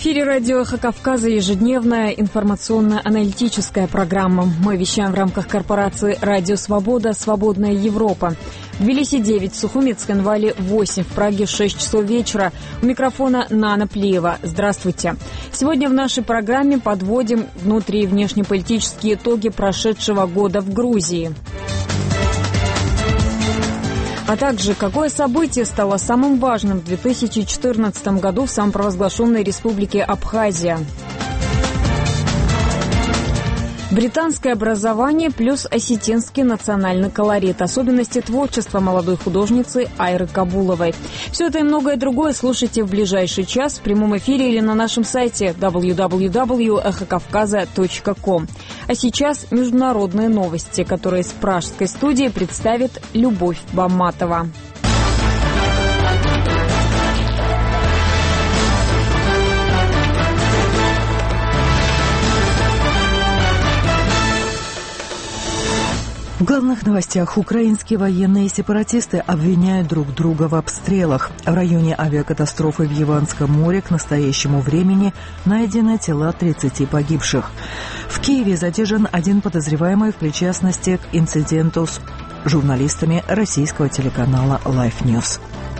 эфире радио «Эхо Кавказа» ежедневная информационно-аналитическая программа. Мы вещаем в рамках корпорации «Радио Свобода. Свободная Европа». В Тбилиси 9, в Сухуми, Цхинвале 8, в Праге 6 часов вечера. У микрофона Нана Плиева. Здравствуйте. Сегодня в нашей программе подводим внутри- и внешнеполитические итоги прошедшего года в Грузии. А также, какое событие стало самым важным в 2014 году в самопровозглашенной республике Абхазия. Британское образование плюс осетинский национальный колорит. Особенности творчества молодой художницы Айры Кабуловой. Все это и многое другое слушайте в ближайший час в прямом эфире или на нашем сайте www.ekhokavkaza.com. А сейчас международные новости, которые с пражской студии представит Любовь Бамматова. В главных новостях украинские военные сепаратисты обвиняют друг друга в обстрелах. В районе авиакатастрофы в Яванском море к настоящему времени найдены тела 30 погибших. В Киеве задержан один подозреваемый в причастности к инциденту с журналистами российского телеканала Life News.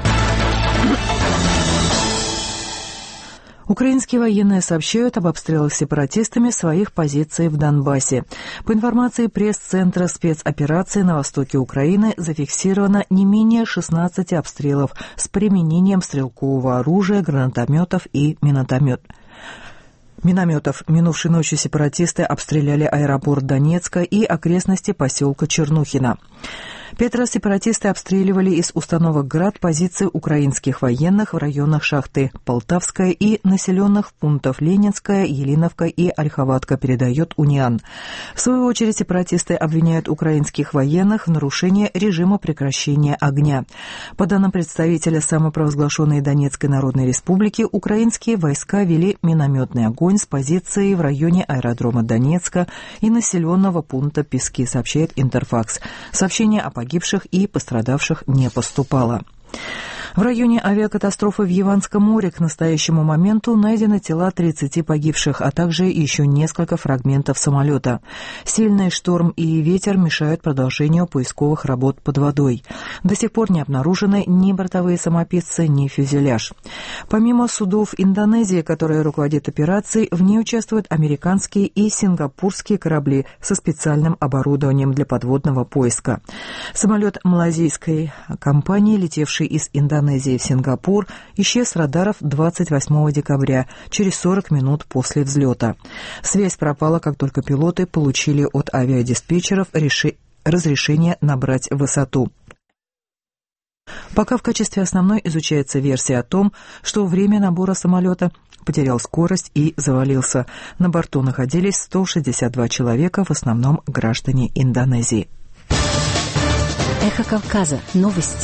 Украинские военные сообщают об обстрелах сепаратистами своих позиций в Донбассе. По информации пресс-центра спецоперации на востоке Украины зафиксировано не менее 16 обстрелов с применением стрелкового оружия, гранатометов и минометов. Минувшей ночью сепаратисты обстреляли аэропорт Донецка и окрестности поселка Чернухино. 5 раз сепаратисты обстреливали из установок «Град» позиции украинских военных в районах шахты Полтавская и населенных пунктов Ленинская, Елиновка и Ольховатка, передает Униан. В свою очередь сепаратисты обвиняют украинских военных в нарушении режима прекращения огня. По данным представителя самопровозглашенной Донецкой Народной Республики, украинские войска вели минометный огонь с позиции в районе аэродрома Донецка и населенного пункта Пески, сообщает Интерфакс. Сообщение о погибших и пострадавших не поступало. В районе авиакатастрофы в Яванском море к настоящему моменту найдены тела 30 погибших, а также еще несколько фрагментов самолета. Сильный шторм и ветер мешают продолжению поисковых работ под водой. До сих пор не обнаружены ни бортовые самописцы, ни фюзеляж. Помимо судов Индонезии, которая руководит операцией, в ней участвуют американские и сингапурские корабли со специальным оборудованием для подводного поиска. Самолет малайзийской компании, летевший из Индонезии в Сингапур, исчез с радаров 28 декабря, через 40 минут после взлета. Связь пропала, как только пилоты получили от авиадиспетчеров разрешение набрать высоту. Пока в качестве основной изучается версия о том, что во время набора самолета потерял скорость и завалился. На борту находились 162 человека, в основном граждане Индонезии. Эхо Кавказа. Новости.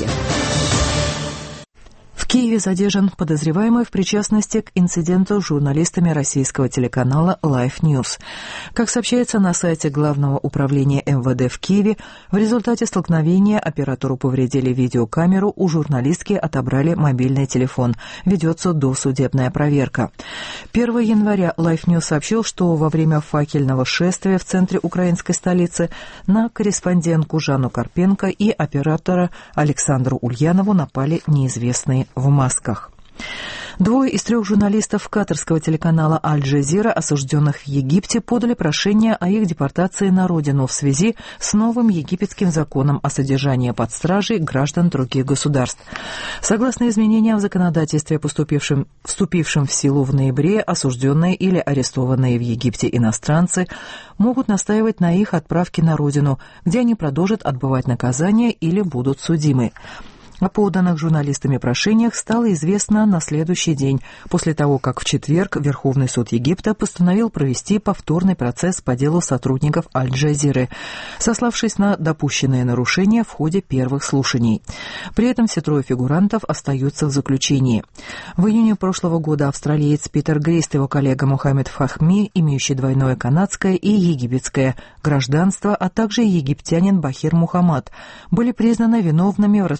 В Киеве задержан подозреваемый в причастности к инциденту с журналистами российского телеканала Life News. Как сообщается на сайте Главного управления МВД в Киеве, в результате столкновения оператору повредили видеокамеру, у журналистки отобрали мобильный телефон. Ведется досудебная проверка. 1 января Life News сообщил, что во время факельного шествия в центре украинской столицы на корреспондентку Жанну Карпенко и оператора Александру Ульянову напали неизвестные в масках. 2 из 3 журналистов катарского телеканала «Аль-Джазира», осужденных в Египте, подали прошение о их депортации на родину в связи с новым египетским законом о содержании под стражей граждан других государств. Согласно изменениям в законодательстве, вступившим в силу в ноябре, осужденные или арестованные в Египте иностранцы могут настаивать на их отправке на родину, где они продолжат отбывать наказание или будут судимы. О поданных журналистами прошениях стало известно на следующий день, после того, как в четверг Верховный суд Египта постановил провести повторный процесс по делу сотрудников Аль-Джазиры, сославшись на допущенные нарушения в ходе первых слушаний. При этом все 3 фигурантов остаются в заключении. В июне прошлого года австралиец Питер Грист и его коллега Мухаммед Фахми, имеющий двойное канадское и египетское гражданство, а также египтянин Бахир Мухаммад, были признаны виновными в распространении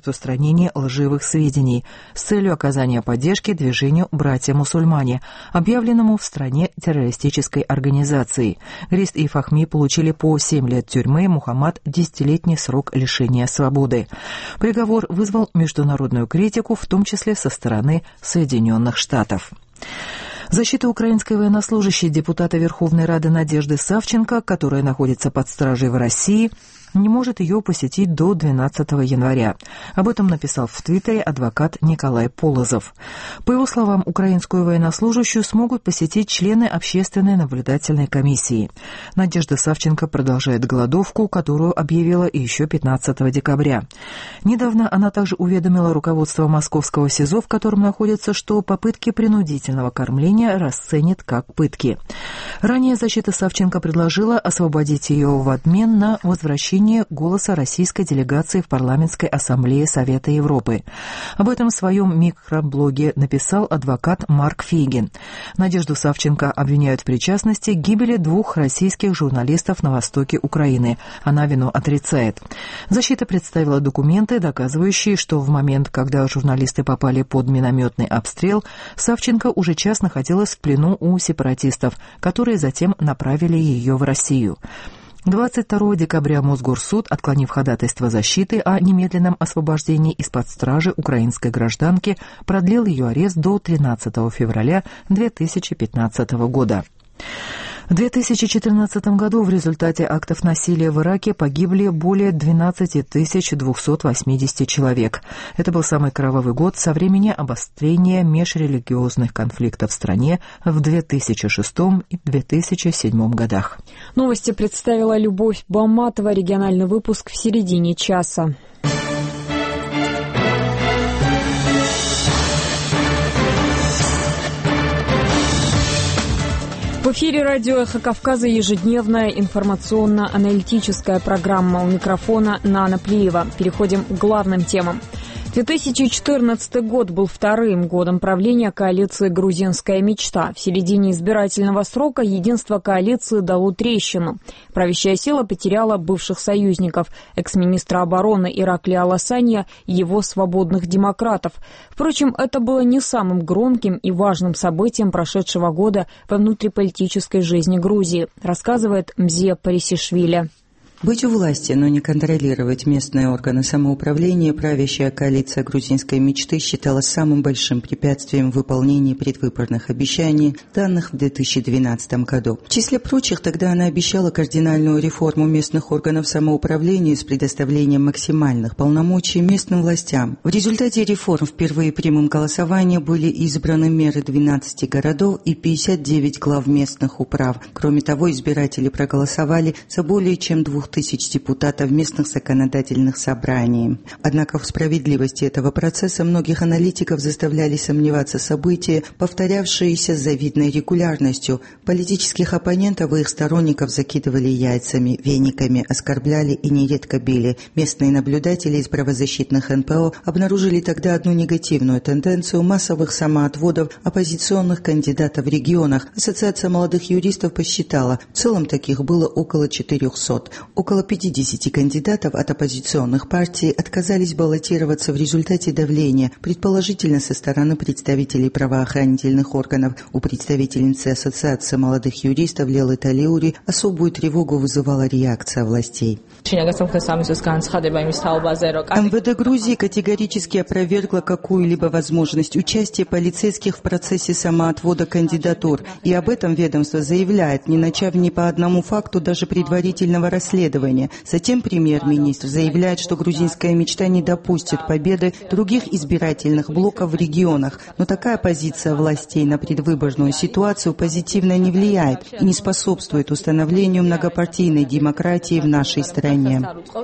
распространении лживых сведений с целью оказания поддержки движению «Братья-мусульмане», объявленному в стране террористической организацией. Грист и Фахми получили по 7 лет тюрьмы, Мухаммад – 10-летний срок лишения свободы. Приговор вызвал международную критику, в том числе со стороны Соединенных Штатов. Защита украинской военнослужащей депутата Верховной Рады Надежды Савченко, которая находится под стражей в России, не может ее посетить до 12 января. Об этом написал в Твиттере адвокат Николай Полозов. По его словам, украинскую военнослужащую смогут посетить члены общественной наблюдательной комиссии. Надежда Савченко продолжает голодовку, которую объявила еще 15 декабря. Недавно она также уведомила руководство московского СИЗО, в котором находится, что попытки принудительного кормления расценит как пытки. Ранее защита Савченко предложила освободить ее в обмен на возвращение голоса российской делегации в Парламентской ассамблее Совета Европы. Об этом в своем микроблоге написал адвокат Марк Фейгин. Надежду Савченко обвиняют в причастности к гибели 2 российских журналистов на востоке Украины. Она вину отрицает. Защита представила документы, доказывающие, что в момент, когда журналисты попали под минометный обстрел, Савченко уже час находилась в плену у сепаратистов, которые затем направили ее в Россию. 22 декабря Мосгорсуд, отклонив ходатайство защиты о немедленном освобождении из-под стражи украинской гражданки, продлил ее арест до 13 февраля 2015 года. В 2014 году в результате актов насилия в Ираке погибли более 12 280 человек. Это был самый кровавый год со времени обострения межрелигиозных конфликтов в стране в 2006 и 2007 годах. Новости представила Любовь Баматова. Региональный выпуск в середине часа. В эфире радио «Эхо Кавказа» ежедневная информационно-аналитическая программа. У микрофона Нана Плиева. Переходим к главным темам. 2014 год был вторым годом правления коалиции «Грузинская мечта». В середине избирательного срока единство коалиции дало трещину. Правящая сила потеряла бывших союзников, экс-министра обороны Ираклия Аласанья и его свободных демократов. Впрочем, это было не самым громким и важным событием прошедшего года во внутриполитической жизни Грузии, рассказывает Мзия Парисишвили. Быть у власти, но не контролировать местные органы самоуправления правящая коалиция грузинской мечты считала самым большим препятствием в выполнении предвыборных обещаний, данных в 2012 году. В числе прочих, тогда она обещала кардинальную реформу местных органов самоуправления с предоставлением максимальных полномочий местным властям. В результате реформ впервые прямым голосованием были избраны мэры 12 городов и 59 глав местных управ. Кроме того, избиратели проголосовали за более чем 2000 депутатов местных законодательных собраний. Однако в справедливости этого процесса многих аналитиков заставляли сомневаться события, повторявшиеся с завидной регулярностью. Политических оппонентов и их сторонников закидывали яйцами, вениками, оскорбляли и нередко били. Местные наблюдатели из правозащитных НПО обнаружили тогда одну негативную тенденцию массовых самоотводов оппозиционных кандидатов в регионах. Ассоциация молодых юристов посчитала, в целом таких было около 400. Около 50 кандидатов от оппозиционных партий отказались баллотироваться в результате давления, предположительно со стороны представителей правоохранительных органов. У представительницы Ассоциации молодых юристов Лелы Талиури особую тревогу вызывала реакция властей. МВД Грузии категорически опровергла какую-либо возможность участия полицейских в процессе самоотвода кандидатур, и об этом ведомство заявляет, не начав ни по одному факту даже предварительного расследования. Затем премьер-министр заявляет, что грузинская мечта не допустит победы других избирательных блоков в регионах, но такая позиция властей на предвыборную ситуацию позитивно не влияет и не способствует установлению многопартийной демократии в нашей стране.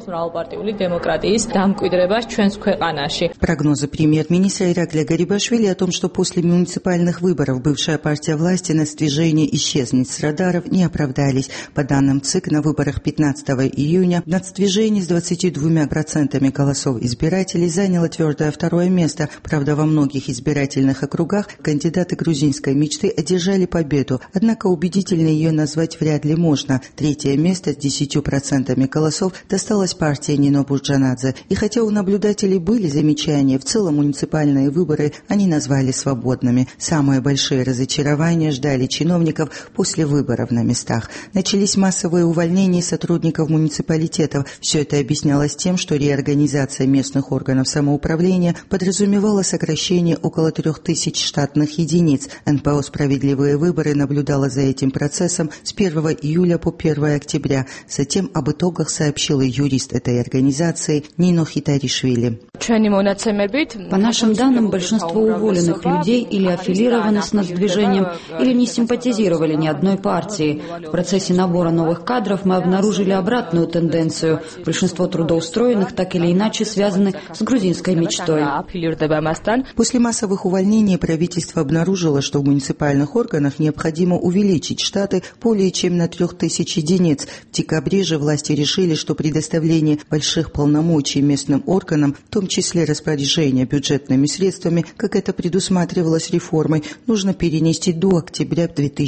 Прогнозы премьер-министра Ираклия Гарибашвили о том, что после муниципальных выборов бывшая партия власти на движение исчезнет с радаров, не оправдались. По данным ЦИК, на выборах 15 июня в нацдвижении с 22% голосов избирателей заняло твердое второе место. Правда, во многих избирательных округах кандидаты грузинской мечты одержали победу, однако убедительно ее назвать вряд ли можно. Третье место с 10% голосов досталось партии Нино Бурджанадзе. И хотя у наблюдателей были замечания, в целом муниципальные выборы они назвали свободными. Самые большие разочарования ждали чиновников после выборов на местах. Начались массовые увольнения сотрудников муниципалитетов. Все это объяснялось тем, что реорганизация местных органов самоуправления подразумевала сокращение около 3000 штатных единиц. НПО «Справедливые выборы» наблюдала за этим процессом с 1 июля по 1 октября. Затем об итогах сообщил и юрист этой организации Нино Хитаришвили. По нашим данным, большинство уволенных людей или аффилированы с нацдвижением, или не симпатизировали ни одной партии. В процессе набора новых кадров мы обнаружили обратную тенденцию. Большинство трудоустроенных так или иначе связаны с грузинской мечтой. После массовых увольнений правительство обнаружило, что в муниципальных органах необходимо увеличить штаты более чем на 3000 единиц. В декабре же власти решили, что предоставление больших полномочий местным органам, в том числе распоряжение бюджетными средствами, как это предусматривалось реформой, нужно перенести до октября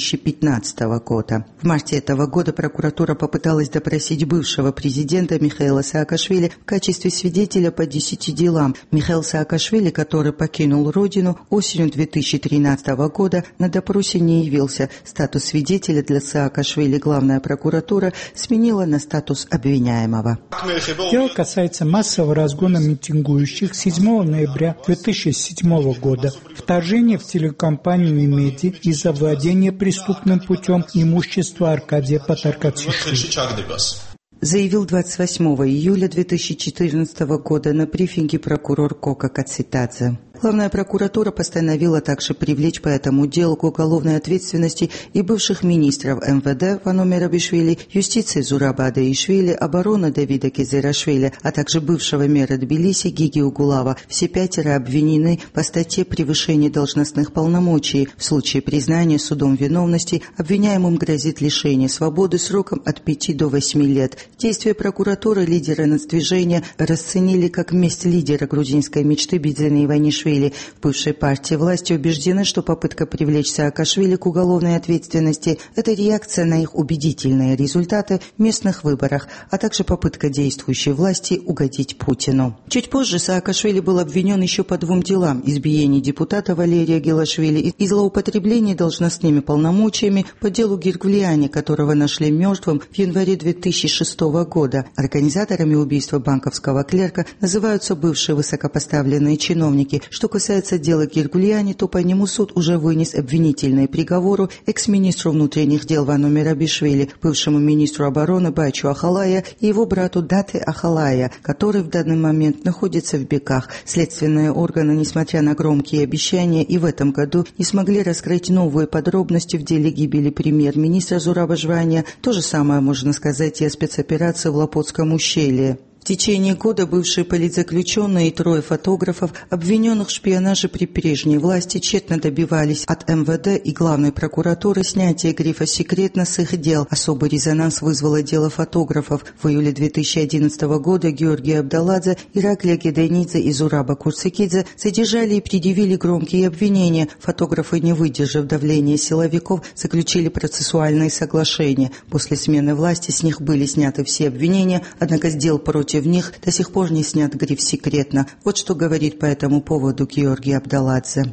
2015 года. В марте этого года прокуратура попыталась допросить бывшего президента Михаила Саакашвили в качестве свидетеля по 10 делам. Михаил Саакашвили, который покинул родину осенью 2013 года, на допросе не явился. Статус свидетеля для Саакашвили главная прокуратура сменила на статус обвиняемого. Дело касается массового разгона митингующих 7 ноября 2007 года, вторжения в телекомпанию «Имеди» и завладения преступным путем имущества Аркадия Патаркачишвили. Заявил 28 июля 2014 года на брифинге прокурор Кока Кацитадзе. Главная прокуратура постановила также привлечь по этому делу к уголовной ответственности и бывших министров МВД Вано Мерабишвили, юстиции Зураба Адаишвили, обороны Давида Кезерашвили, а также бывшего мэра Тбилиси Гиги Угулава. Все 5 обвинены по статье «Превышение должностных полномочий». В случае признания судом виновности обвиняемым грозит лишение свободы сроком от 5 до 8 лет. Действия прокуратуры лидера нацдвижения расценили как месть лидера грузинской мечты Бидзена Иванишвили. В бывшей партии власти убеждены, что попытка привлечь Саакашвили к уголовной ответственности – это реакция на их убедительные результаты в местных выборах, а также попытка действующей власти угодить Путину. Чуть позже Саакашвили был обвинен еще по 2 делам – избиении депутата Валерия Гелашвили и злоупотреблении должностными полномочиями по делу Гиргулиани, которого нашли мертвым в январе 2006 года. Организаторами убийства банковского клерка называются бывшие высокопоставленные чиновники. Что касается дела Гиргулиани, то по нему суд уже вынес обвинительные приговору экс-министру внутренних дел Вано Мерабишвили, бывшему министру обороны Бачу Ахалая и его брату Дате Ахалая, который в данный момент находится в Беках. Следственные органы, несмотря на громкие обещания, и в этом году не смогли раскрыть новые подробности в деле гибели премьер-министра Зураба Жвания. То же самое можно сказать и о спецоперации в Лопотском ущелье. В течение года бывшие политзаключенные и 3 фотографов, обвиненных в шпионаже при прежней власти, тщетно добивались от МВД и главной прокуратуры снятия грифа «секретно» с их дел. Особый резонанс вызвало дело фотографов. В июле 2011 года Георгий Абдаладзе, Ираклия Геденидзе и Зураба Курцикидзе задержали и предъявили громкие обвинения. Фотографы, не выдержав давления силовиков, заключили процессуальные соглашения. После смены власти с них были сняты все обвинения, однако с дел против в них до сих пор не снят гриф «секретно». Вот что говорит по этому поводу Георгий Абдаладзе.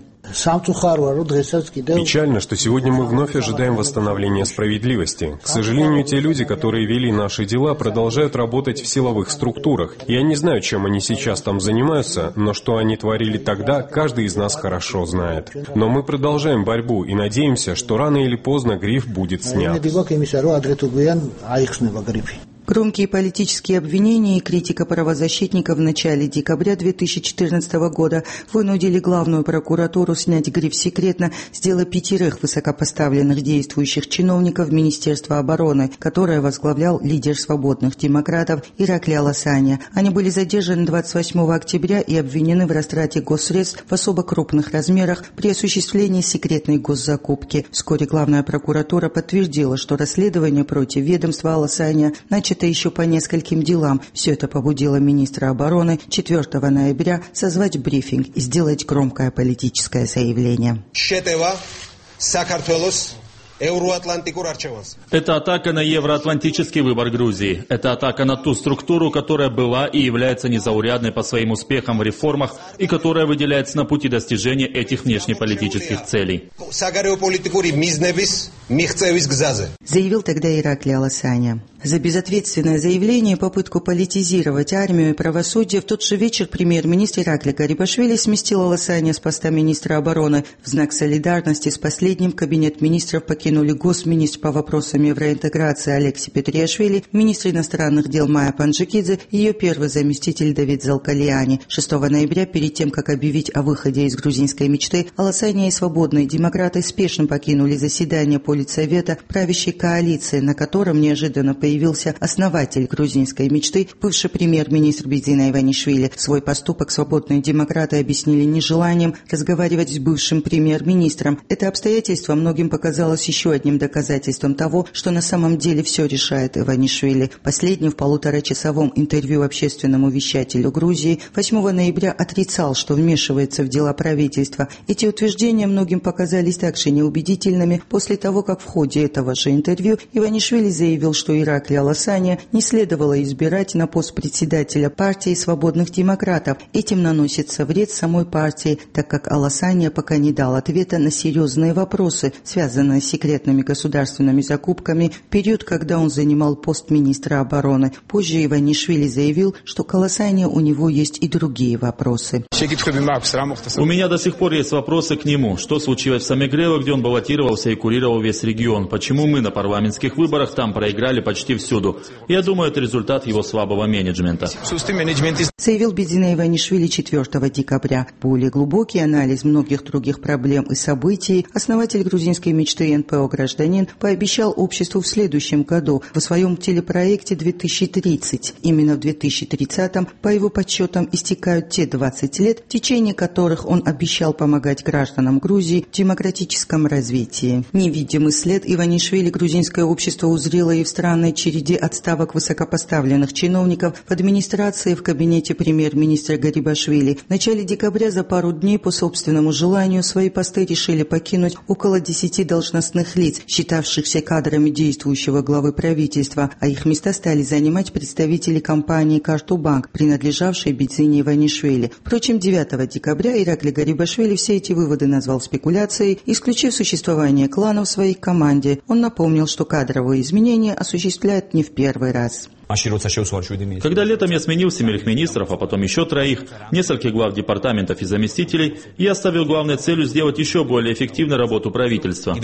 Печально, что сегодня мы вновь ожидаем восстановления справедливости. К сожалению, те люди, которые вели наши дела, продолжают работать в силовых структурах. Я не знаю, чем они сейчас там занимаются, но что они творили тогда, каждый из нас хорошо знает. Но мы продолжаем борьбу и надеемся, что рано или поздно гриф будет снят. Громкие политические обвинения и критика правозащитников в начале декабря 2014 года вынудили главную прокуратуру снять гриф «секретно» с дела 5 высокопоставленных действующих чиновников Министерства обороны, которое возглавлял лидер свободных демократов Ираклий Аласаня. Они были задержаны 28 октября и обвинены в растрате госсредств в особо крупных размерах при осуществлении секретной госзакупки. Вскоре главная прокуратура подтвердила, что расследование против ведомства Аласаня начато правительства еще по нескольким делам. Все это побудило министра обороны 4 ноября созвать брифинг и сделать громкое политическое заявление. Это атака на евроатлантический выбор Грузии. Это атака на ту структуру, которая была и является незаурядной по своим успехам в реформах и которая выделяется на пути достижения этих внешнеполитических целей. Заявил тогда Ираклий Аласаня. За безответственное заявление и попытку политизировать армию и правосудие в тот же вечер премьер-министр Ираклий Гарибашвили сместил Аласаня с поста министра обороны. В знак солидарности с последним кабинет министров покинули госминистр по вопросам евроинтеграции Алекси Петриашвили, министр иностранных дел Майя Панджикидзе и ее первый заместитель Давид Залкалиани. 6 ноября, перед тем, как объявить о выходе из грузинской мечты, Аласаня и свободные демократы спешно покинули заседание Политсовета правящей коалиции, на котором неожиданно появился основатель грузинской мечты, бывший премьер-министр Бидзина Иванишвили. Свой поступок свободные демократы объяснили нежеланием разговаривать с бывшим премьер-министром. Это обстоятельство многим показалось еще одним доказательством того, что на самом деле все решает Иванишвили. Последний в 1,5-часовом интервью общественному вещателю Грузии 8 ноября отрицал, что вмешивается в дела правительства. Эти утверждения многим показались также неубедительными после того, как в ходе этого же интервью Иванишвили заявил, что Ираклия Аласаня не следовало избирать на пост председателя партии свободных демократов. Этим наносится вред самой партии, так как Аласаня пока не дал ответа на серьезные вопросы, связанные с секретными государственными закупками в период, когда он занимал пост министра обороны. Позже Иванишвили заявил, что к Аласане у него есть и другие вопросы. У меня до сих пор есть вопросы к нему. Что случилось в Самегрево, где он баллотировался и курировал весь регион? Почему мы на парламентских выборах там проиграли почти всюду? Я думаю, это результат его слабого менеджмента. Заявил Бидзина Иванишвили 4 декабря. Более глубокий анализ многих других проблем и событий основатель грузинской мечты НПО «Гражданин» пообещал обществу в следующем году в своем телепроекте «2030». Именно в 2030-м, по его подсчетам, истекают те 20 лет, в течение которых он обещал помогать гражданам Грузии в демократическом развитии. Невидимый след Иванишвили грузинское общество узрело и в странной череде отставок высокопоставленных чиновников в администрации в кабинете премьер-министра Гарибашвили. В начале декабря за пару дней по собственному желанию свои посты решили покинуть около 10 должностных лиц, считавшихся кадрами действующего главы правительства, а их места стали занимать представители компании «Картубанк», принадлежавшей Бидзине Иванишвили. Впрочем, 9 декабря Ираклий Гарибашвили все эти выводы назвал спекуляцией, исключив существование кланов в своей команде. Он напомнил, что кадровые изменения осуществляют не в первый раз. Когда летом я сменил 7 министров, а потом еще 3, нескольких глав департаментов и заместителей, я ставил главной целью сделать еще более эффективную работу правительства.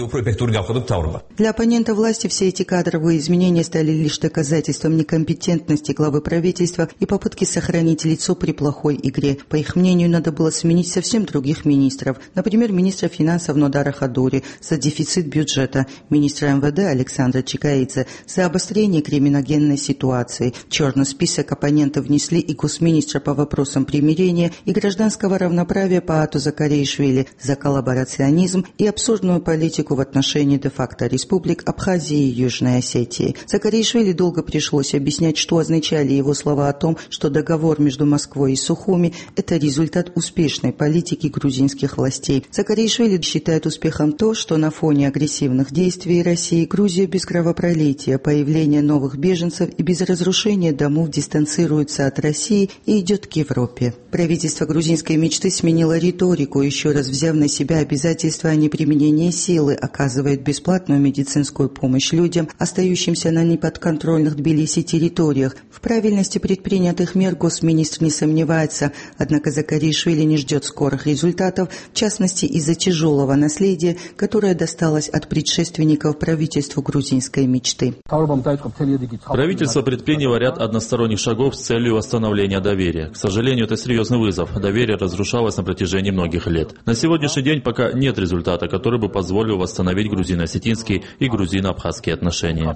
Для оппонента власти все эти кадровые изменения стали лишь доказательством некомпетентности главы правительства и попытки сохранить лицо при плохой игре. По их мнению, надо было сменить совсем других министров. Например, министра финансов Нодара Хадури за дефицит бюджета, министра МВД Александра Чикаидзе за обострение криминогенной ситуации. В черный список оппонентов внесли и госминистра по вопросам примирения и гражданского равноправия Паату Закаришвили за коллаборационизм и абсурдную политику в отношении де-факто республик Абхазии и Южной Осетии. Закаришвили долго пришлось объяснять, что означали его слова о том, что договор между Москвой и Сухуми – это результат успешной политики грузинских властей. Закаришвили считает успехом то, что на фоне агрессивных действий России Грузия без кровопролития, появления новых беженцев и без разрушения домов дистанцируется от России и идет к Европе. Правительство грузинской мечты сменило риторику, еще раз взяв на себя обязательства о неприменении силы, оказывает бесплатную медицинскую помощь людям, остающимся на неподконтрольных Тбилиси территориях. В правильности предпринятых мер госминистр не сомневается, однако Закаришвили не ждет скорых результатов, в частности из-за тяжелого наследия, которое досталось от предшественников правительству грузинской мечты. Правительство предприняло ряд односторонних шагов с целью восстановления доверия. К сожалению, это серьезный вызов. Доверие разрушалось на протяжении многих лет. На сегодняшний день пока нет результата, который бы позволил восстановить грузино-осетинские и грузино-абхазские отношения.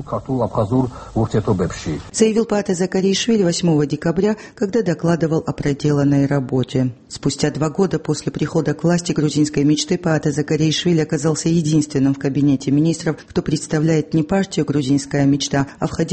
Заявил Паата Закаришвили 8 декабря, когда докладывал о проделанной работе. Спустя 2 года после прихода к власти грузинской мечты Паата Закаришвили оказался единственным в кабинете министров, кто представляет не партию «Грузинская мечта», а входящую в правительство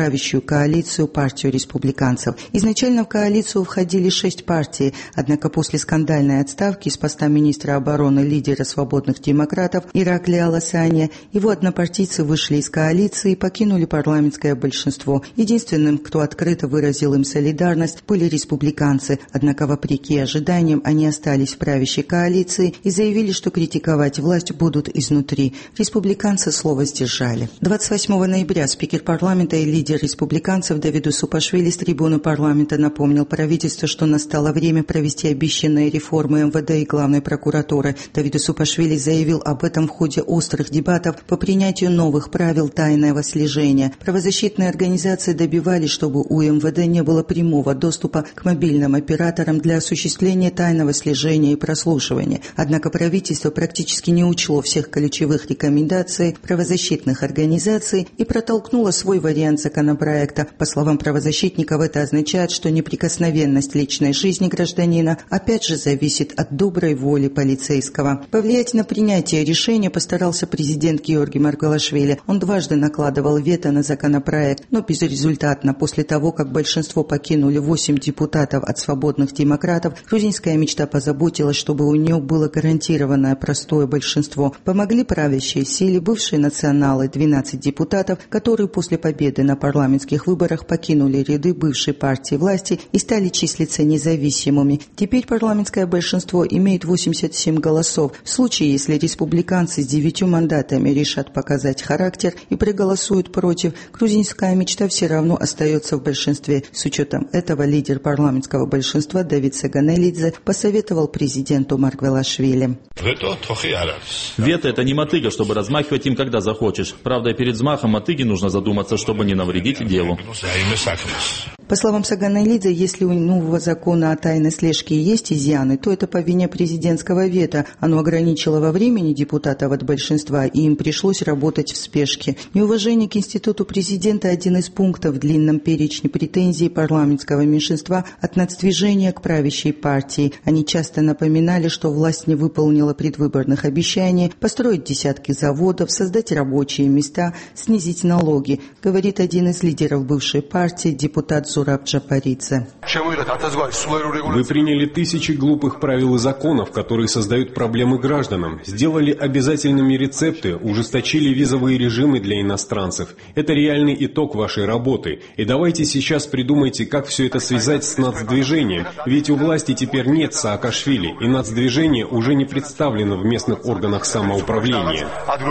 правящую коалицию партию республиканцев. Изначально в коалицию входили 6 партий, однако после скандальной отставки с поста министра обороны лидера свободных демократов Иракли Аласания его однопартийцы вышли из коалиции и покинули парламентское большинство. Единственным, кто открыто выразил им солидарность, были республиканцы, однако вопреки ожиданиям они остались в правящей коалиции и заявили, что критиковать власть будут изнутри. Республиканцы слово сдержали. 28 ноября спикер парламента и лидер республиканцев Давид Усупашвили с трибуны парламента напомнил правительству, что настало время провести обещанные реформы МВД и главной прокуратуры. Давид Усупашвили заявил об этом в ходе острых дебатов по принятию новых правил тайного слежения. Правозащитные организации добивались, чтобы у МВД не было прямого доступа к мобильным операторам для осуществления тайного слежения и прослушивания. Однако правительство практически не учло всех ключевых рекомендаций правозащитных организаций и протолкнуло свой вариант законопроекта. По словам правозащитников, это означает, что неприкосновенность личной жизни гражданина опять же зависит от доброй воли полицейского. Повлиять на принятие решения постарался президент Георгий Маргвелашвили. Он дважды накладывал вето на законопроект, но безрезультатно. После того, как большинство покинули 8 депутатов от свободных демократов, грузинская мечта позаботилась, чтобы у нее было гарантированное простое большинство. Помогли правящие силы, бывшие националы, 12 депутатов, которые после победы на парламентских выборах покинули ряды бывшей партии власти и стали числиться независимыми. Теперь парламентское большинство имеет 87 голосов. В случае, если республиканцы с 9 мандатами решат показать характер и проголосуют против, грузинская мечта все равно остается в большинстве. С учетом этого лидер парламентского большинства Давид Саганелидзе посоветовал президенту Маргвелашвили. Вето – это не мотыга, чтобы размахивать им, когда захочешь. Правда, перед взмахом мотыги нужно задуматься, чтобы не навредить делу. По словам Саганелидзе, если у нового закона о тайной слежке есть изъяны, то это по вине президентского вето. Оно ограничило во времени депутатов от большинства, и им пришлось работать в спешке. Неуважение к институту президента – один из пунктов в длинном перечне претензий парламентского меньшинства от нацдвижения к правящей партии. Они часто напоминали, что власть не выполнила предвыборных обещаний построить десятки заводов, создать рабочие места, снизить налоги, говорит один из лидеров бывшей партии, депутат Зураб Джапаридзе. Вы приняли тысячи глупых правил и законов, которые создают проблемы гражданам, сделали обязательными рецепты, ужесточили визовые режимы для иностранцев. Это реальный итог вашей работы. И давайте сейчас придумайте, как все это связать с нацдвижением. Ведь у власти теперь нет Саакашвили, и нацдвижение уже не представлено в местных органах самоуправления.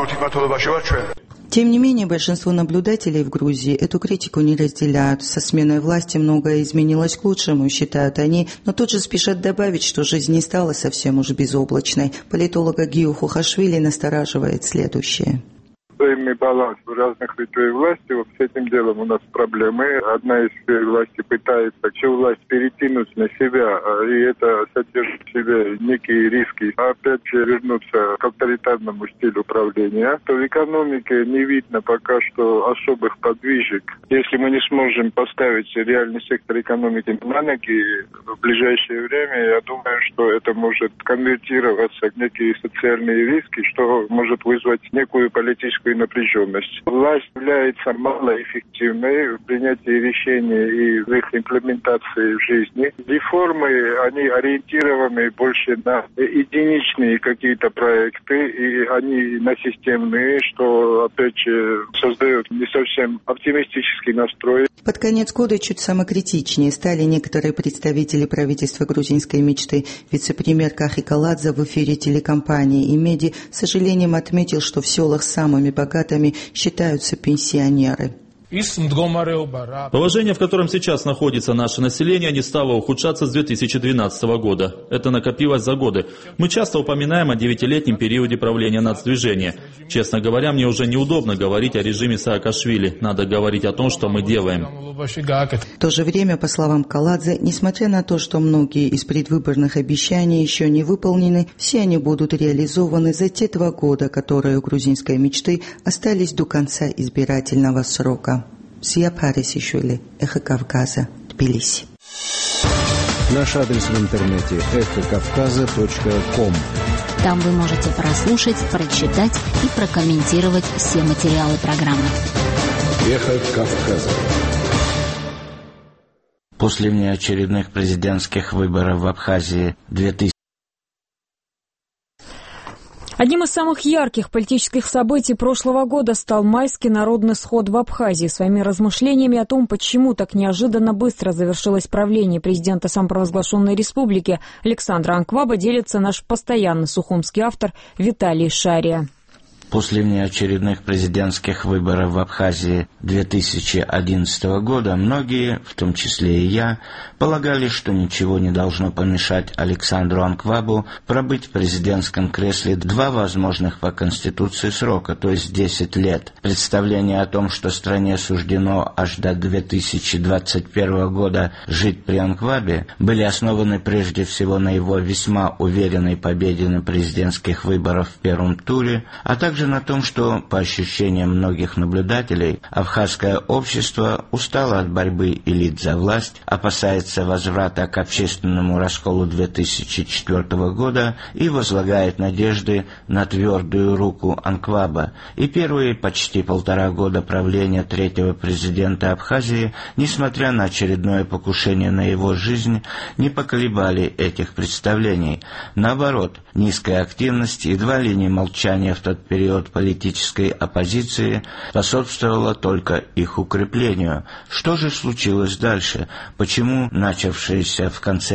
Тем не менее, большинство наблюдателей в Грузии эту критику не разделяют. Со сменой власти многое изменилось к лучшему, считают они, но тут же спешат добавить, что жизнь не стала совсем уж безоблачной. Политолога Гию Хухашвили настораживает следующее. Взаимный баланс разных ветвей власти, вот с этим делом у нас проблемы. Одна из ветвей власти пытается всю власть перетянуть на себя, и это содержит в себе некие риски. Опять вернуться к авторитарному стилю управления. То в экономике не видно пока что особых подвижек. Если мы не сможем поставить реальный сектор экономики на ноги в ближайшее время, я думаю, что это может конвертироваться в некие социальные риски, что может вызвать некую политическую напряженность. Власть является малоэффективной в принятии решений и в их имплементации в жизни. Реформы, они ориентированы больше на единичные какие-то проекты, и они на системные, что, опять же, создает не совсем оптимистический настрой. Под конец года чуть самокритичнее стали некоторые представители правительства грузинской мечты. Вице-премьер Кахи Каладзе в эфире телекомпании «Имеди» с сожалением отметил, что в селах самыми богатыми считаются пенсионеры. Положение, в котором сейчас находится наше население, не стало ухудшаться с 2012 года. Это накопилось за годы. Мы часто упоминаем о 9-летнем периоде правления нацдвижения. Честно говоря, мне уже неудобно говорить о режиме Саакашвили. Надо говорить о том, что мы делаем. В то же время, по словам Каладзе, несмотря на то, что многие из предвыборных обещаний еще не выполнены, все они будут реализованы за те 2 года, которые у грузинской мечты остались до конца избирательного срока. Сия Парисишвили, Эхо Кавказа, Тбилиси. Наш адрес в интернете эхокавказа.ком. Там вы можете прослушать, прочитать и прокомментировать все материалы программы. Эхо Кавказа. После внеочередных президентских выборов в Абхазии 2000. Одним из самых ярких политических событий прошлого года стал майский народный сход в Абхазии. Своими размышлениями о том, почему так неожиданно быстро завершилось правление президента самопровозглашенной республики Александра Анкваба, делится наш постоянный сухумский автор Виталий Шария. После внеочередных президентских выборов в Абхазии 2011 года многие, в том числе и я, полагали, что ничего не должно помешать Александру Анквабу пробыть в президентском кресле 2 возможных по Конституции срока, то есть 10 лет. Представление о том, что стране суждено аж до 2021 года жить при Анквабе, были основаны прежде всего на его весьма уверенной победе на президентских выборах в первом туре, а также на том, что, по ощущениям многих наблюдателей, абхазское общество устало от борьбы элит за власть, опасается возврата к общественному расколу 2004 года и возлагает надежды на твердую руку Анкваба. И первые почти 1,5 года правления третьего президента Абхазии, несмотря на очередное покушение на его жизнь, не поколебали этих представлений. Наоборот, низкая активность, едва ли не молчание в тот период политической оппозиции способствовало только их укреплению. Что же случилось дальше? Почему начавшееся в конце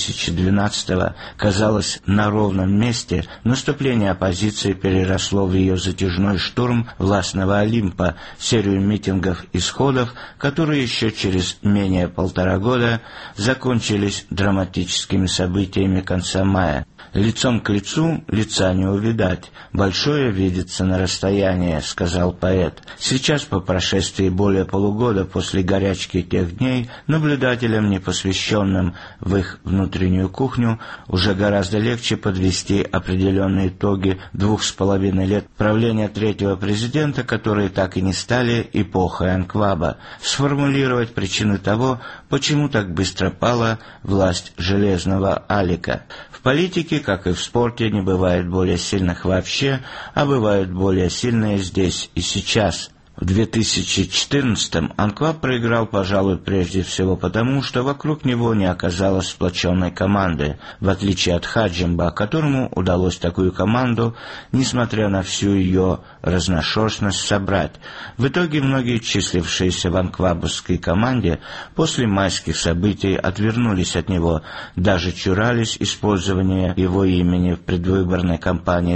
2012-го казалось на ровном месте, наступление оппозиции переросло в ее затяжной штурм властного Олимпа, серию митингов и сходов, которые еще через менее 1,5 года закончились драматическими событиями конца мая. «Лицом к лицу лица не увидать, большое видится на расстоянии», — сказал поэт. Сейчас, по прошествии более полугода после горячки тех дней, наблюдателям, не посвященным в их внутреннюю кухню, уже гораздо легче подвести определенные итоги 2,5 лет правления третьего президента, которые так и не стали эпохой Анкваба, сформулировать причины того, почему так быстро пала власть Железного Алика. В политике, как и в спорте, не бывает более сильных вообще, а бывают более сильные здесь и сейчас. В 2014-м Анкваб проиграл, пожалуй, прежде всего потому, что вокруг него не оказалось сплоченной команды, в отличие от Хаджимба, которому удалось такую команду, несмотря на всю ее разношерстность, собрать. В итоге многие, числившиеся в анквабовской команде, после майских событий отвернулись от него, даже чурались использования его имени в предвыборной кампании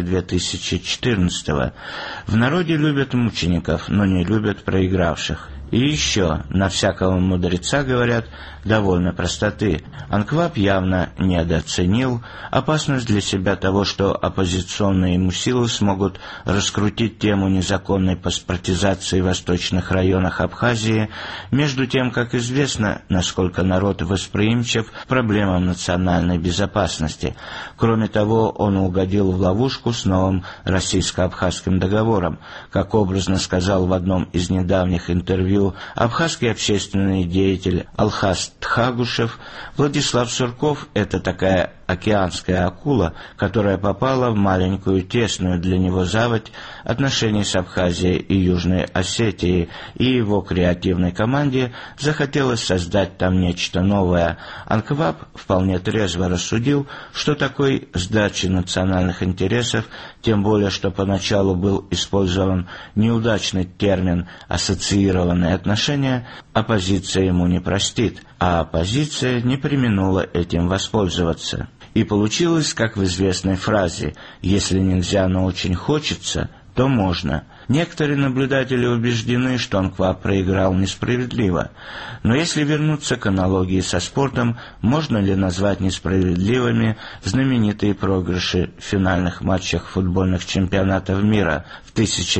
2014-го. В народе любят мучеников, но не любят проигравших. И еще, на всякого мудреца, говорят, довольно простоты. Анкваб явно недооценил опасность для себя того, что оппозиционные ему силы смогут раскрутить тему незаконной паспортизации в восточных районах Абхазии, между тем, как известно, насколько народ восприимчив к проблемам национальной безопасности. Кроме того, он угодил в ловушку с новым российско-абхазским договором. Как образно сказал в одном из недавних интервью абхазский общественный деятель Алхас Тхагушев, Владислав Сурков — это такая океанская акула, которая попала в маленькую тесную для него заводь отношений с Абхазией и Южной Осетией, и его креативной команде захотелось создать там нечто новое. Анкваб вполне трезво рассудил, что такой сдачи национальных интересов, тем более что поначалу был использован неудачный термин «ассоциированные отношения», оппозиция ему не простит, а оппозиция не преминула этим воспользоваться. И получилось, как в известной фразе: «Если нельзя, но очень хочется, то можно». Некоторые наблюдатели убеждены, что Анкваб проиграл несправедливо. Но если вернуться к аналогии со спортом, можно ли назвать несправедливыми знаменитые проигрыши в финальных матчах футбольных чемпионатов мира в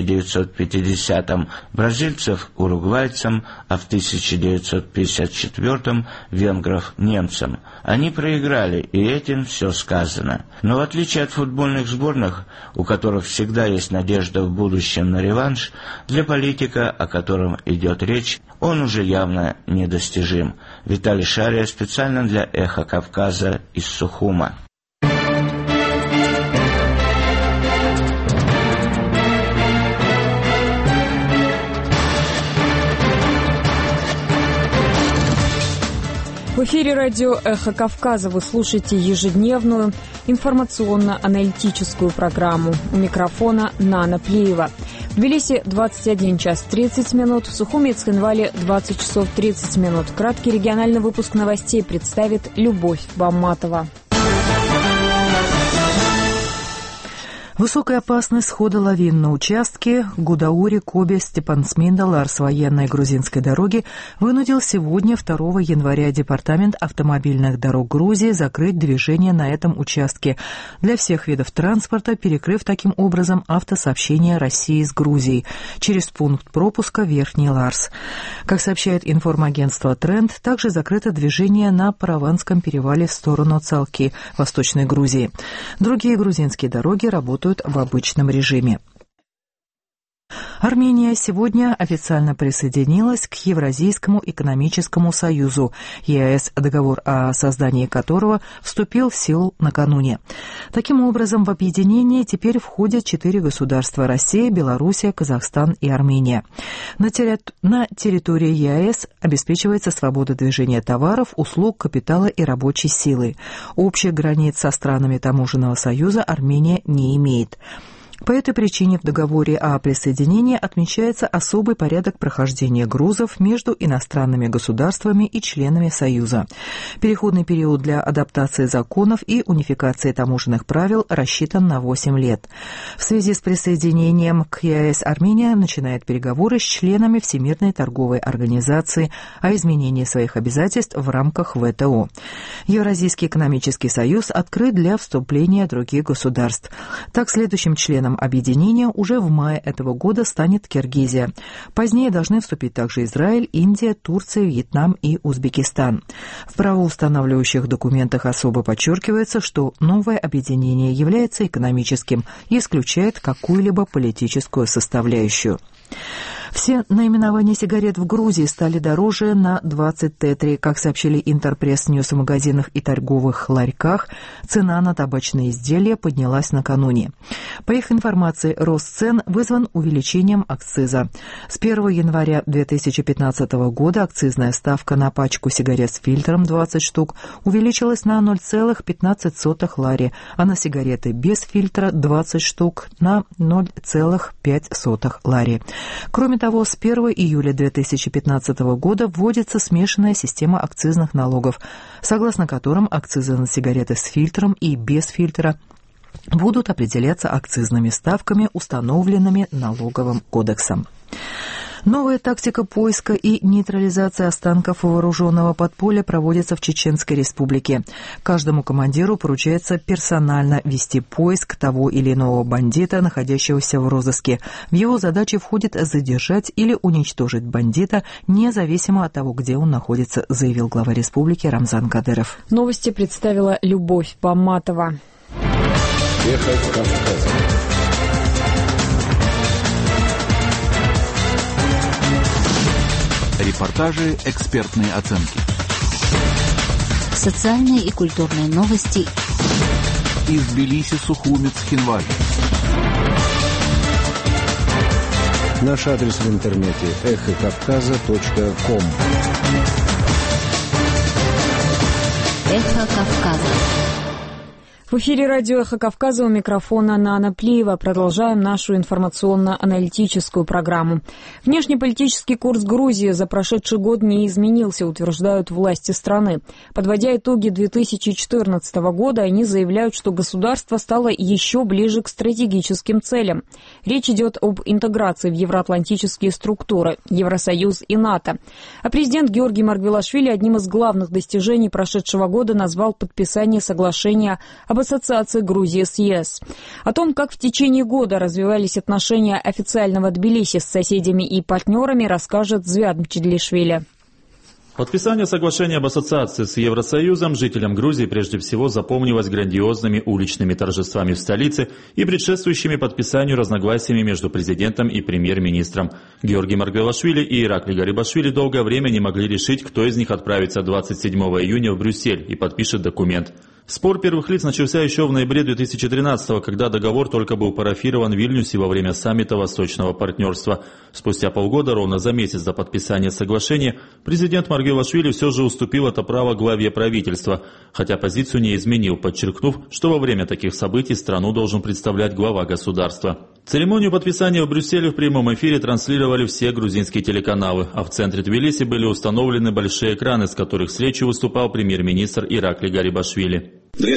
1950-м бразильцев уругвайцам, а в 1954-м венгров немцам? Они проиграли, и этим все сказано. Но в отличие от футбольных сборных, у которых всегда есть надежда в будущем на реванш, для политика, о котором идет речь, он уже явно недостижим. Виталий Шария специально для «Эхо Кавказа» из Сухума. В эфире радио «Эхо Кавказа». Вы слушаете ежедневную информационно-аналитическую программу. У микрофона Нана Плиева. В Тбилиси 21 час 30 минут, в Сухуми и Цхинвале 20 часов 30 минут. Краткий региональный выпуск новостей представит Любовь Бамматова. Высокая опасность схода лавин на участке Гудаури, Коби, Степансминда, Ларс военной грузинской дороги вынудил сегодня, 2 января, Департамент автомобильных дорог Грузии закрыть движение на этом участке для всех видов транспорта, перекрыв таким образом автосообщение России с Грузией через пункт пропуска Верхний Ларс. Как сообщает информагентство «Тренд», также закрыто движение на Параванском перевале в сторону Цалки, Восточной Грузии. Другие грузинские дороги работают в обычном режиме. Армения сегодня официально присоединилась к Евразийскому экономическому союзу ЕАЭС, договор о создании которого вступил в силу накануне. Таким образом, в объединение теперь входят 4 государства: Россия, Белоруссия, Казахстан и Армения. На территории ЕАЭС обеспечивается свобода движения товаров, услуг, капитала и рабочей силы. Общих границ со странами таможенного союза Армения не имеет. По этой причине в договоре о присоединении отмечается особый порядок прохождения грузов между иностранными государствами и членами Союза. Переходный период для адаптации законов и унификации таможенных правил рассчитан на 8 лет. В связи с присоединением к ЕАЭС Армения начинает переговоры с членами Всемирной торговой организации о изменении своих обязательств в рамках ВТО. Евразийский экономический союз открыт для вступления других государств. Так, следующим членом объединения уже в мае этого года станет Киргизия. Позднее должны вступить также Израиль, Индия, Турция, Вьетнам и Узбекистан. В правоустанавливающих документах особо подчеркивается, что новое объединение является экономическим и исключает какую-либо политическую составляющую. Все наименования сигарет в Грузии стали дороже на 20 тетри. Как сообщили Интерпресс-Ньюс в магазинах и торговых ларьках, цена на табачные изделия поднялась накануне. По их информации, рост цен вызван увеличением акциза. С 1 января 2015 года акцизная ставка на пачку сигарет с фильтром 20 штук увеличилась на 0,15 лари, а на сигареты без фильтра 20 штук на 0,5 лари. Кроме того, с 1 июля 2015 года вводится смешанная система акцизных налогов, согласно которым акцизы на сигареты с фильтром и без фильтра будут определяться акцизными ставками, установленными налоговым кодексом. Новая тактика поиска и нейтрализации останков вооруженного подполья проводится в Чеченской Республике. Каждому командиру поручается персонально вести поиск того или иного бандита, находящегося в розыске. В его задачи входит задержать или уничтожить бандита, независимо от того, где он находится, заявил глава республики Рамзан Кадыров. Новости представила Любовь Бамматова. Эхо Кавказа. Репортажи, экспертные оценки. Социальные и культурные новости. Из Тбилиси, Сухуми, Цхинвали. Наш адрес в интернете эхокавказа.ком. Эхо Кавказа. В эфире радио «Эхо Кавказа», у микрофона Нана Плиева. Продолжаем нашу информационно-аналитическую программу. Внешнеполитический курс Грузии за прошедший год не изменился, утверждают власти страны. Подводя итоги 2014 года, они заявляют, что государство стало еще ближе к стратегическим целям. Речь идет об интеграции в евроатлантические структуры, Евросоюз и НАТО. А президент Георгий Маргвелашвили одним из главных достижений прошедшего года назвал подписание соглашения об ассоциации Грузии с ЕС. О том, как в течение года развивались отношения официального Тбилиси с соседями и партнерами, расскажет Звяд Мчедлишвили. Подписание соглашения об ассоциации с Евросоюзом жителям Грузии прежде всего запомнилось грандиозными уличными торжествами в столице и предшествующими подписанию разногласиями между президентом и премьер-министром. Георгий Маргвелашвили и Иракли Гарибашвили долгое время не могли решить, кто из них отправится 27 июня в Брюссель и подпишет документ. Спор первых лиц начался еще в ноябре 2013-го, когда договор только был парафирован в Вильнюсе во время саммита Восточного партнерства. Спустя полгода, ровно за месяц до подписания соглашения, президент Маргвелашвили все же уступил это право главе правительства, хотя позицию не изменил, подчеркнув, что во время таких событий страну должен представлять глава государства. Церемонию подписания в Брюсселе в прямом эфире транслировали все грузинские телеканалы, а в центре Тбилиси были установлены большие экраны, с которых с речью выступал премьер-министр Иракли Гарибашвили.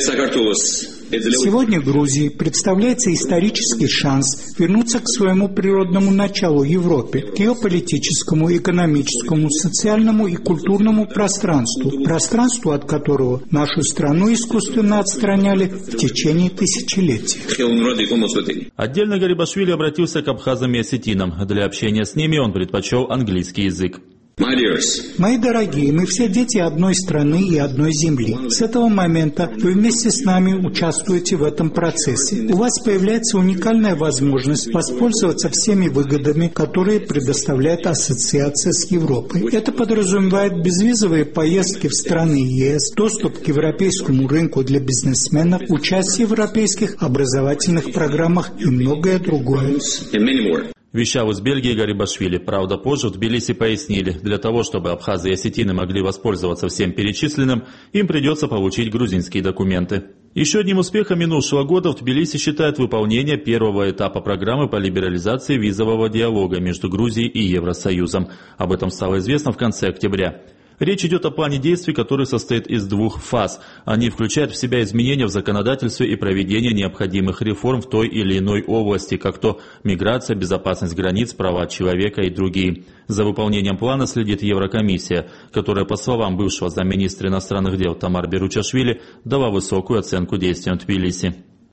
Сегодня Грузии представляется исторический шанс вернуться к своему природному началу Европе, к ее политическому, экономическому, социальному и культурному пространству, от которого нашу страну искусственно отстраняли в течение тысячелетий. Отдельно Гарибашвили обратился к абхазам и осетинам. Для общения с ними он предпочел английский язык. Мои дорогие, мы все дети одной страны и одной земли. С этого момента вы вместе с нами участвуете в этом процессе. У вас появляется уникальная возможность воспользоваться всеми выгодами, которые предоставляет ассоциация с Европой. Это подразумевает безвизовые поездки в страны ЕС, доступ к европейскому рынку для бизнесменов, участие в европейских образовательных программах и многое другое. Вещал из Бельгии Гарибашвили. Правда, позже в Тбилиси пояснили, для того, чтобы абхазы и осетины могли воспользоваться всем перечисленным, им придется получить грузинские документы. Еще одним успехом минувшего года в Тбилиси считают выполнение первого этапа программы по либерализации визового диалога между Грузией и Евросоюзом. Об этом стало известно в конце октября. Речь идет о плане действий, который состоит из двух фаз. Они включают в себя изменения в законодательстве и проведение необходимых реформ в той или иной области, как то миграция, безопасность границ, права человека и другие. За выполнением плана следит Еврокомиссия, которая, по словам бывшего замминистра иностранных дел Тамар Беручашвили, дала высокую оценку действиям Тбилиси.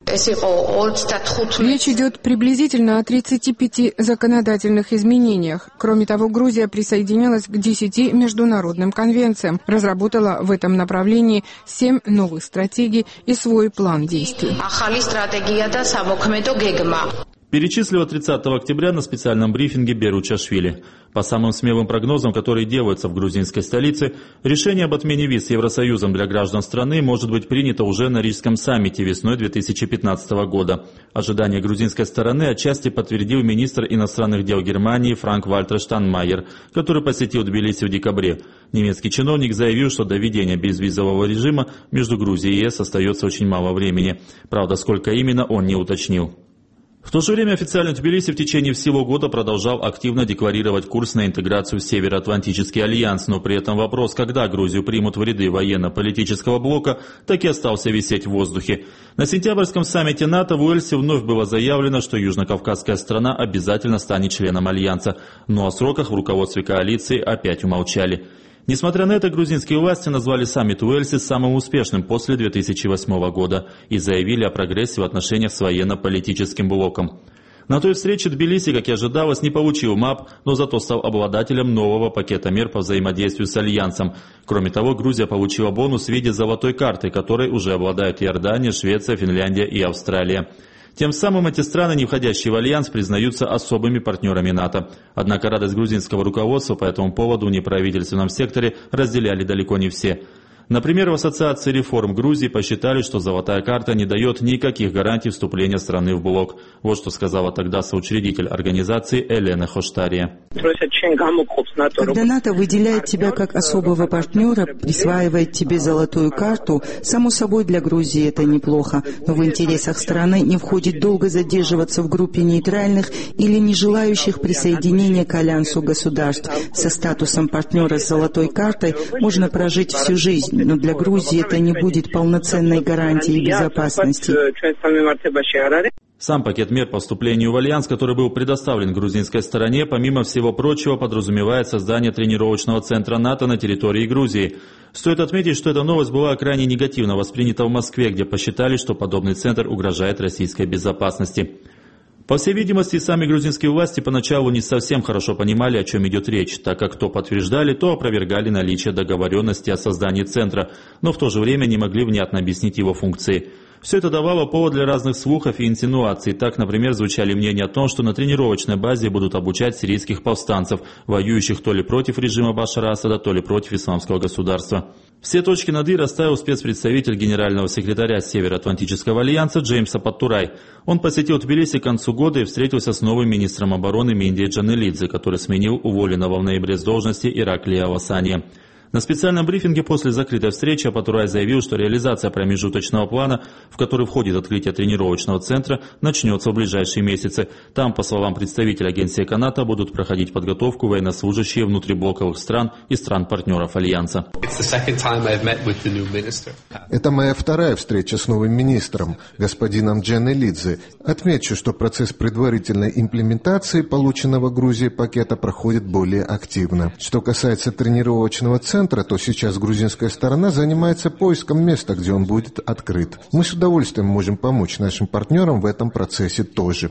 Речь идет приблизительно о 35 законодательных изменениях. Кроме того, Грузия присоединилась к 10 международным конвенциям, разработала в этом направлении 7 новых стратегий и свой план действий. Перечислила 30 октября на специальном брифинге Беручашвили. По самым смелым прогнозам, которые делаются в грузинской столице, решение об отмене виз с Евросоюзом для граждан страны может быть принято уже на Рижском саммите весной 2015 года. Ожидания грузинской стороны отчасти подтвердил министр иностранных дел Германии Франк-Вальтер Штайнмайер, который посетил Тбилиси в декабре. Немецкий чиновник заявил, что до введения безвизового режима между Грузией и ЕС остается очень мало времени. Правда, сколько именно, он не уточнил. В то же время официально Тбилиси в течение всего года продолжал активно декларировать курс на интеграцию в Североатлантический альянс, но при этом вопрос, когда Грузию примут в ряды военно-политического блока, так и остался висеть в воздухе. На сентябрьском саммите НАТО в Уэльсе вновь было заявлено, что южнокавказская страна обязательно станет членом альянса, но о сроках в руководстве коалиции опять умолчали. Несмотря на это, грузинские власти назвали саммит в Уэльсе самым успешным после 2008 года и заявили о прогрессе в отношениях с военно-политическим блоком. На той встрече Тбилиси, как и ожидалось, не получил МАП, но зато стал обладателем нового пакета мер по взаимодействию с Альянсом. Кроме того, Грузия получила бонус в виде золотой карты, которой уже обладают Иордания, Швеция, Финляндия и Австралия. Тем самым эти страны, не входящие в Альянс, признаются особыми партнерами НАТО. Однако радость грузинского руководства по этому поводу в неправительственном секторе разделяли далеко не все. Например, в Ассоциации реформ Грузии посчитали, что золотая карта не дает никаких гарантий вступления страны в блок. Вот что сказала тогда соучредитель организации Елена Хоштария. Когда НАТО выделяет тебя как особого партнера, присваивает тебе золотую карту, само собой для Грузии это неплохо, но в интересах страны не входит долго задерживаться в группе нейтральных или не желающих присоединения к альянсу государств. Со статусом партнера с золотой картой можно прожить всю жизнь. Но для Грузии это не будет полноценной гарантией безопасности. Сам пакет мер по вступлению в Альянс, который был предоставлен грузинской стороне, помимо всего прочего, подразумевает создание тренировочного центра НАТО на территории Грузии. Стоит отметить, что эта новость была крайне негативно воспринята в Москве, где посчитали, что подобный центр угрожает российской безопасности. По всей видимости, сами грузинские власти поначалу не совсем хорошо понимали, о чем идет речь, так как то подтверждали, то опровергали наличие договоренности о создании центра, но в то же время не могли внятно объяснить его функции. Все это давало повод для разных слухов и инсинуаций. Так, например, звучали мнения о том, что на тренировочной базе будут обучать сирийских повстанцев, воюющих то ли против режима Башара Асада, то ли против исламского государства. Все точки над «и» расставил спецпредставитель генерального секретаря Североатлантического альянса Джеймса Паттурай. Он посетил Тбилиси к концу года и встретился с новым министром обороны Минди Джанелидзе, который сменил уволенного в ноябре с должности Ираклия Авасания. На специальном брифинге после закрытой встречи Паттурай заявил, что реализация промежуточного плана, в который входит открытие тренировочного центра, начнется в ближайшие месяцы. Там, по словам представителя генсека НАТО, будут проходить подготовку военнослужащие внутриблоковых стран и стран-партнеров Альянса. Это моя вторая встреча с новым министром, господином Джанелидзе. Отмечу, что процесс предварительной имплементации полученного Грузией пакета проходит более активно. Что касается тренировочного центра, то сейчас грузинская сторона занимается поиском места, где он будет открыт. Мы с удовольствием можем помочь нашим партнерам в этом процессе тоже.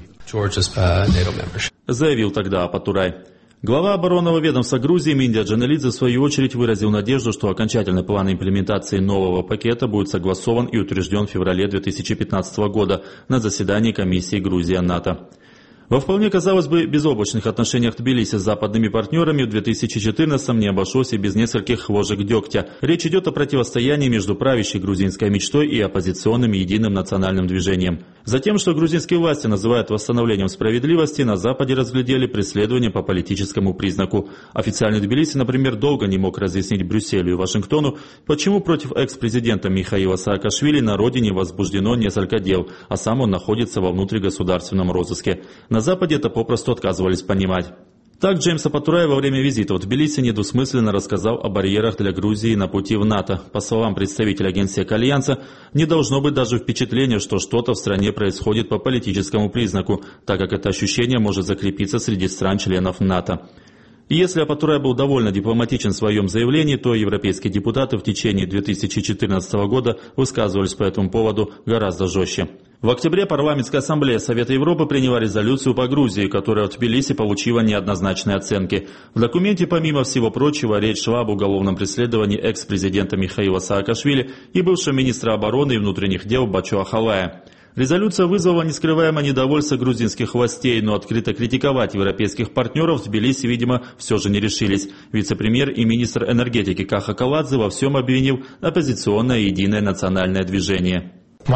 Заявил тогда Паттурай. Глава оборонного ведомства Грузии Минди Джанелидзе в свою очередь выразил надежду, что окончательный план имплементации нового пакета будет согласован и утвержден в феврале 2015 года на заседании комиссии Грузия-НАТО. Во вполне, казалось бы, безоблачных отношениях Тбилиси с западными партнерами в 2014-м не обошлось и без нескольких ложек дегтя. Речь идет о противостоянии между правящей грузинской мечтой и оппозиционным единым национальным движением. Затем, что грузинские власти называют восстановлением справедливости, на Западе разглядели преследование по политическому признаку. Официальный Тбилиси, например, долго не мог разъяснить Брюсселю и Вашингтону, почему против экс-президента Михаила Саакашвили на родине возбуждено несколько дел, а сам он находится во внутригосударственном розыске. На Западе это попросту отказывались понимать. Так Джеймса Паттурай во время визита в Тбилиси недвусмысленно рассказал о барьерах для Грузии на пути в НАТО. По словам представителя генсека Альянса, не должно быть даже впечатления, что что-то в стране происходит по политическому признаку, так как это ощущение может закрепиться среди стран-членов НАТО. И если Паттурай был довольно дипломатичен в своем заявлении, то европейские депутаты в течение 2014 года высказывались по этому поводу гораздо жестче. В октябре парламентская ассамблея Совета Европы приняла резолюцию по Грузии, которая в Тбилиси получила неоднозначные оценки. В документе, помимо всего прочего, речь шла об уголовном преследовании экс-президента Михаила Саакашвили и бывшего министра обороны и внутренних дел Бачо Ахалая. Резолюция вызвала нескрываемое недовольство грузинских властей, но открыто критиковать европейских партнеров в Тбилиси, видимо, все же не решились. Вице-премьер и министр энергетики Каха Каладзе во всем обвинил оппозиционное единое национальное движение.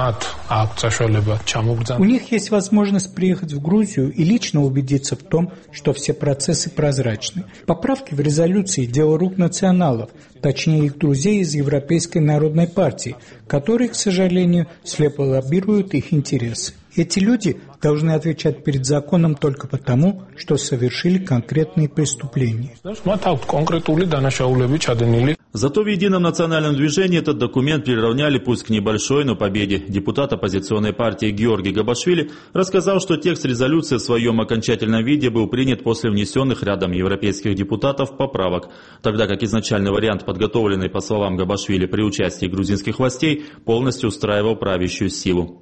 У них есть возможность приехать в Грузию и лично убедиться в том, что все процессы прозрачны. Поправки в резолюции – дело рук националов, точнее их друзей из Европейской народной партии, которые, к сожалению, слепо лоббируют их интересы. Эти люди должны отвечать перед законом только потому, что совершили конкретные преступления. Зато в едином национальном движении этот документ приравняли пусть к небольшой, но победе. Депутат оппозиционной партии Георгий Габашвили рассказал, что текст резолюции в своем окончательном виде был принят после внесенных рядом европейских депутатов поправок, тогда как изначальный вариант, подготовленный, по словам Габашвили, при участии грузинских властей, полностью устраивал правящую силу.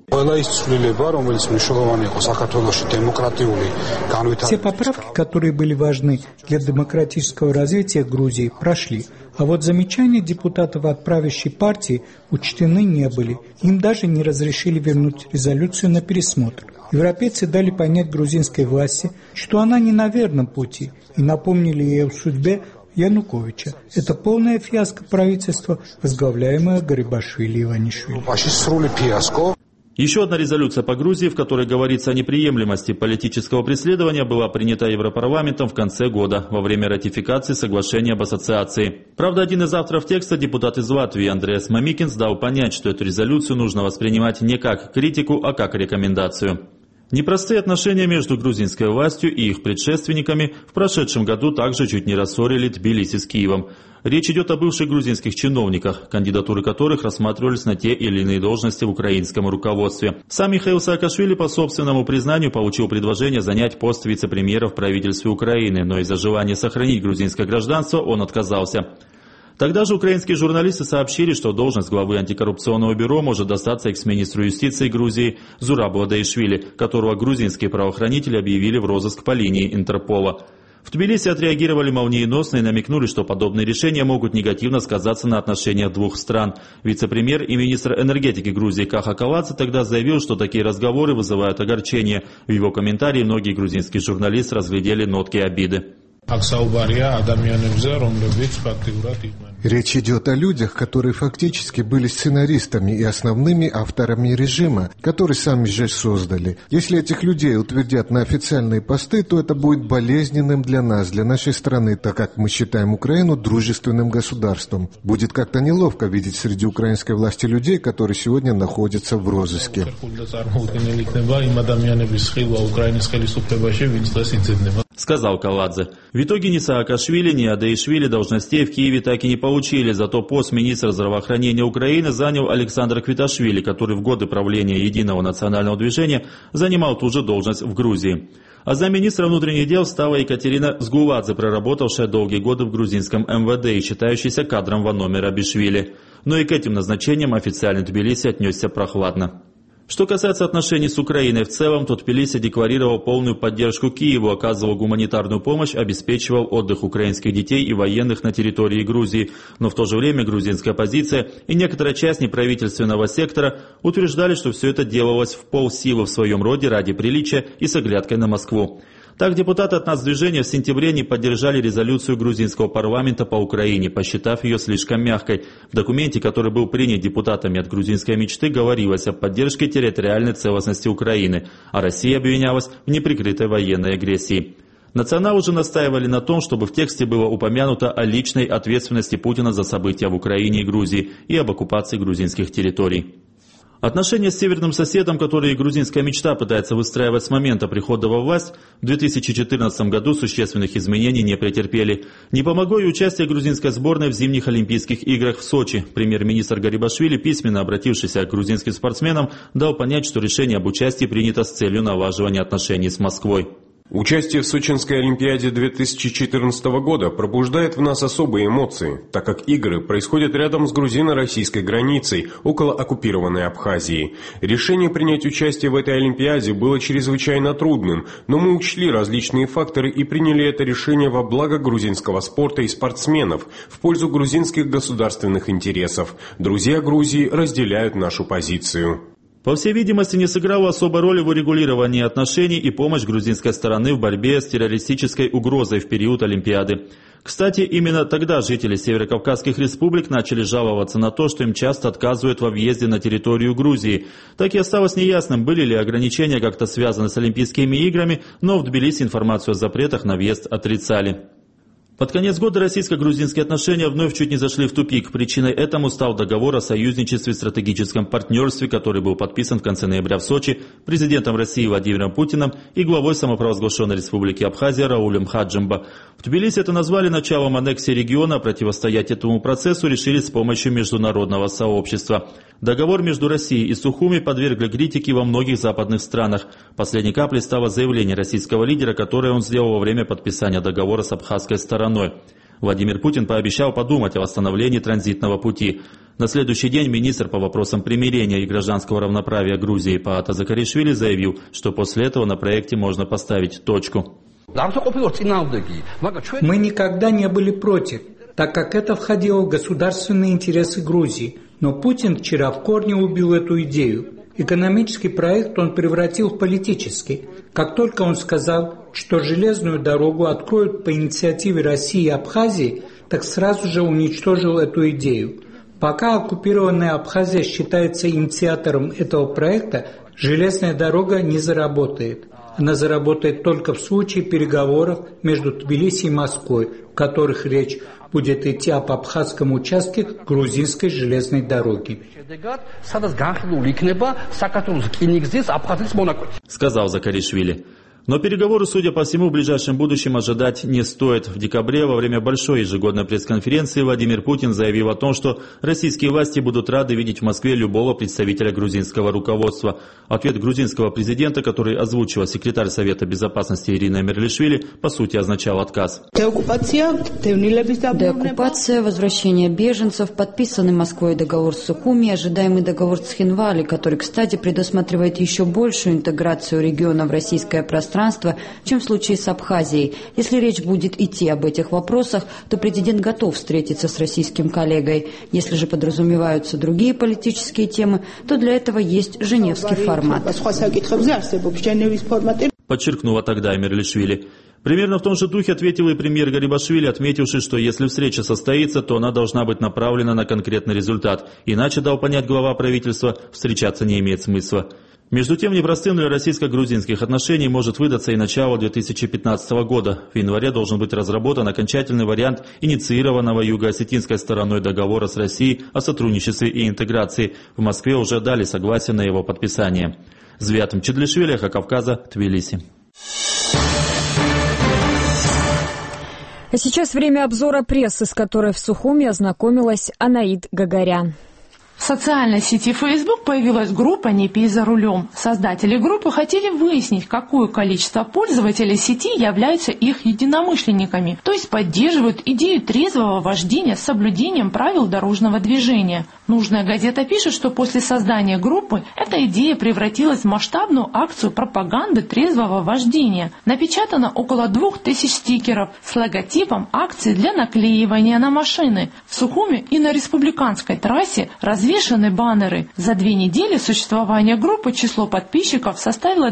Все поправки, которые были важны для демократического развития Грузии, прошли. А вот замечания депутатов от правящей партии учтены не были. Им даже не разрешили вернуть резолюцию на пересмотр. Европейцы дали понять грузинской власти, что она не на верном пути, и напомнили ей о судьбе Януковича. Это полная фиаско правительства, возглавляемое Гарибашвили и Иванишвили. Еще одна резолюция по Грузии, в которой говорится о неприемлемости политического преследования, была принята Европарламентом в конце года во время ратификации соглашения об ассоциации. Правда, один из авторов текста, депутат из Латвии Андреас Мамикинс, дал понять, что эту резолюцию нужно воспринимать не как критику, а как рекомендацию. Непростые отношения между грузинской властью и их предшественниками в прошедшем году также чуть не рассорили Тбилиси с Киевом. Речь идет о бывших грузинских чиновниках, кандидатуры которых рассматривались на те или иные должности в украинском руководстве. Сам Михаил Саакашвили по собственному признанию получил предложение занять пост вице-премьера в правительстве Украины, но из-за желания сохранить грузинское гражданство он отказался. Тогда же украинские журналисты сообщили, что должность главы антикоррупционного бюро может достаться экс-министру юстиции Грузии Зурабу Адаишвили, которого грузинские правоохранители объявили в розыск по линии Интерпола. В Тбилиси отреагировали молниеносно и намекнули, что подобные решения могут негативно сказаться на отношениях двух стран. Вице-премьер и министр энергетики Грузии Каха Каладзе тогда заявил, что такие разговоры вызывают огорчение. В его комментарии многие грузинские журналисты разглядели нотки обиды. Речь идет о людях, которые фактически были сценаристами и основными авторами режима, который сами же создали. Если этих людей утвердят на официальные посты, то это будет болезненным для нас, для нашей страны, так как мы считаем Украину дружественным государством. Будет как-то неловко видеть среди украинской власти людей, которые сегодня находятся в розыске. Сказал Каладзе. В итоге ни Саакашвили, ни Адаишвили должностей в Киеве так и не получили, зато пост министра здравоохранения Украины занял Александр Квиташвили, который в годы правления Единого национального движения занимал ту же должность в Грузии. А замминистра внутренних дел стала Екатерина Сгуладзе, проработавшая долгие годы в грузинском МВД и считающаяся кадром Ваномира Абишвили. Но и к этим назначениям официальный Тбилиси отнесся прохладно. Что касается отношений с Украиной в целом, то Тбилиси декларировал полную поддержку Киеву, оказывал гуманитарную помощь, обеспечивал отдых украинских детей и военных на территории Грузии. Но в то же время грузинская оппозиция и некоторая часть неправительственного сектора утверждали, что все это делалось в полсилы в своем роде ради приличия и с оглядкой на Москву. Так, депутаты от нацдвижения в сентябре не поддержали резолюцию грузинского парламента по Украине, посчитав ее слишком мягкой. В документе, который был принят депутатами от грузинской мечты, говорилось о поддержке территориальной целостности Украины, а Россия обвинялась в неприкрытой военной агрессии. Националы же настаивали на том, чтобы в тексте было упомянуто о личной ответственности Путина за события в Украине и Грузии и об оккупации грузинских территорий. Отношения с северным соседом, которые грузинская мечта пытается выстраивать с момента прихода во власть, в 2014 году существенных изменений не претерпели. Не помогло и участие грузинской сборной в зимних Олимпийских играх в Сочи. Премьер-министр Гарибашвили, письменно обратившийся к грузинским спортсменам, дал понять, что решение об участии принято с целью налаживания отношений с Москвой. Участие в Сочинской Олимпиаде 2014 года пробуждает в нас особые эмоции, так как игры происходят рядом с грузино-российской границей, около оккупированной Абхазии. Решение принять участие в этой Олимпиаде было чрезвычайно трудным, но мы учли различные факторы и приняли это решение во благо грузинского спорта и спортсменов, в пользу грузинских государственных интересов. Друзья Грузии разделяют нашу позицию. По всей видимости, не сыграла особой роли в урегулировании отношений и помощь грузинской стороны в борьбе с террористической угрозой в период Олимпиады. Кстати, именно тогда жители северокавказских республик начали жаловаться на то, что им часто отказывают во въезде на территорию Грузии. Так и осталось неясным, были ли ограничения как-то связаны с Олимпийскими играми, но в Тбилиси информацию о запретах на въезд отрицали. Под конец года российско-грузинские отношения вновь чуть не зашли в тупик. Причиной этому стал договор о союзничестве и стратегическом партнерстве, который был подписан в конце ноября в Сочи президентом России Владимиром Путиным и главой самопровозглашенной республики Абхазия Раулем Хаджимба. В Тбилиси это назвали началом аннексии региона, противостоять этому процессу решили с помощью международного сообщества. Договор между Россией и Сухуми подвергли критике во многих западных странах. Последней каплей стало заявление российского лидера, которое он сделал во время подписания договора с абхазской стороной. Владимир Путин пообещал подумать о восстановлении транзитного пути. На следующий день министр по вопросам примирения и гражданского равноправия Грузии Паата Закаришвили заявил, что после этого на проекте можно поставить точку. Мы никогда не были против, так как это входило в государственные интересы Грузии. Но Путин вчера в корне убил эту идею. Экономический проект он превратил в политический. Как только он сказал, что железную дорогу откроют по инициативе России и Абхазии, так сразу же уничтожил эту идею. Пока оккупированная Абхазия считается инициатором этого проекта, железная дорога не заработает. Она заработает только в случае переговоров между Тбилиси и Москвой, в которых речь будет идти об абхазском участке грузинской железной дороги. Сказал Закаришвили. Но переговоры, судя по всему, в ближайшем будущем ожидать не стоит. В декабре во время большой ежегодной пресс-конференции Владимир Путин заявил о том, что российские власти будут рады видеть в Москве любого представителя грузинского руководства. Ответ грузинского президента, который озвучила секретарь Совета Безопасности Ирина Мерлишвили, по сути означал отказ. Деоккупация, возвращение беженцев, подписанный Москвой договор с Сухуми, ожидаемый договор с Цхинвали, который, кстати, предусматривает еще большую интеграцию региона в российское пространство, пространства, чем в случае с Абхазией. Если речь будет идти об этих вопросах, то президент готов встретиться с российским коллегой. Если же подразумеваются другие политические темы, то для этого есть женевский формат. Подчеркнула тогда Мерлишвили. Примерно в том же духе ответил и премьер Гарибашвили, отметивший, что если встреча состоится, то она должна быть направлена на конкретный результат. Иначе, дал понять глава правительства, встречаться не имеет смысла. Между тем, непростым для российско-грузинских отношений может выдаться и начало 2015 года. В январе должен быть разработан окончательный вариант инициированного юго-осетинской стороной договора с Россией о сотрудничестве и интеграции. В Москве уже дали согласие на его подписание. Звят Мчедлишвили, Эхо Кавказа, Тбилиси. А сейчас время обзора прессы, с которой в Сухуми ознакомилась Анаид Гагарян. В социальной сети Facebook появилась группа «Не пей за рулем». Создатели группы хотели выяснить, какое количество пользователей сети являются их единомышленниками, то есть поддерживают идею трезвого вождения с соблюдением правил дорожного движения. Нужная газета пишет, что после создания группы эта идея превратилась в масштабную акцию пропаганды трезвого вождения. Напечатано около 2000 стикеров с логотипом акции для наклеивания на машины. В Сухуми и на республиканской трассе развешаны баннеры. За 2 недели существования группы число подписчиков составило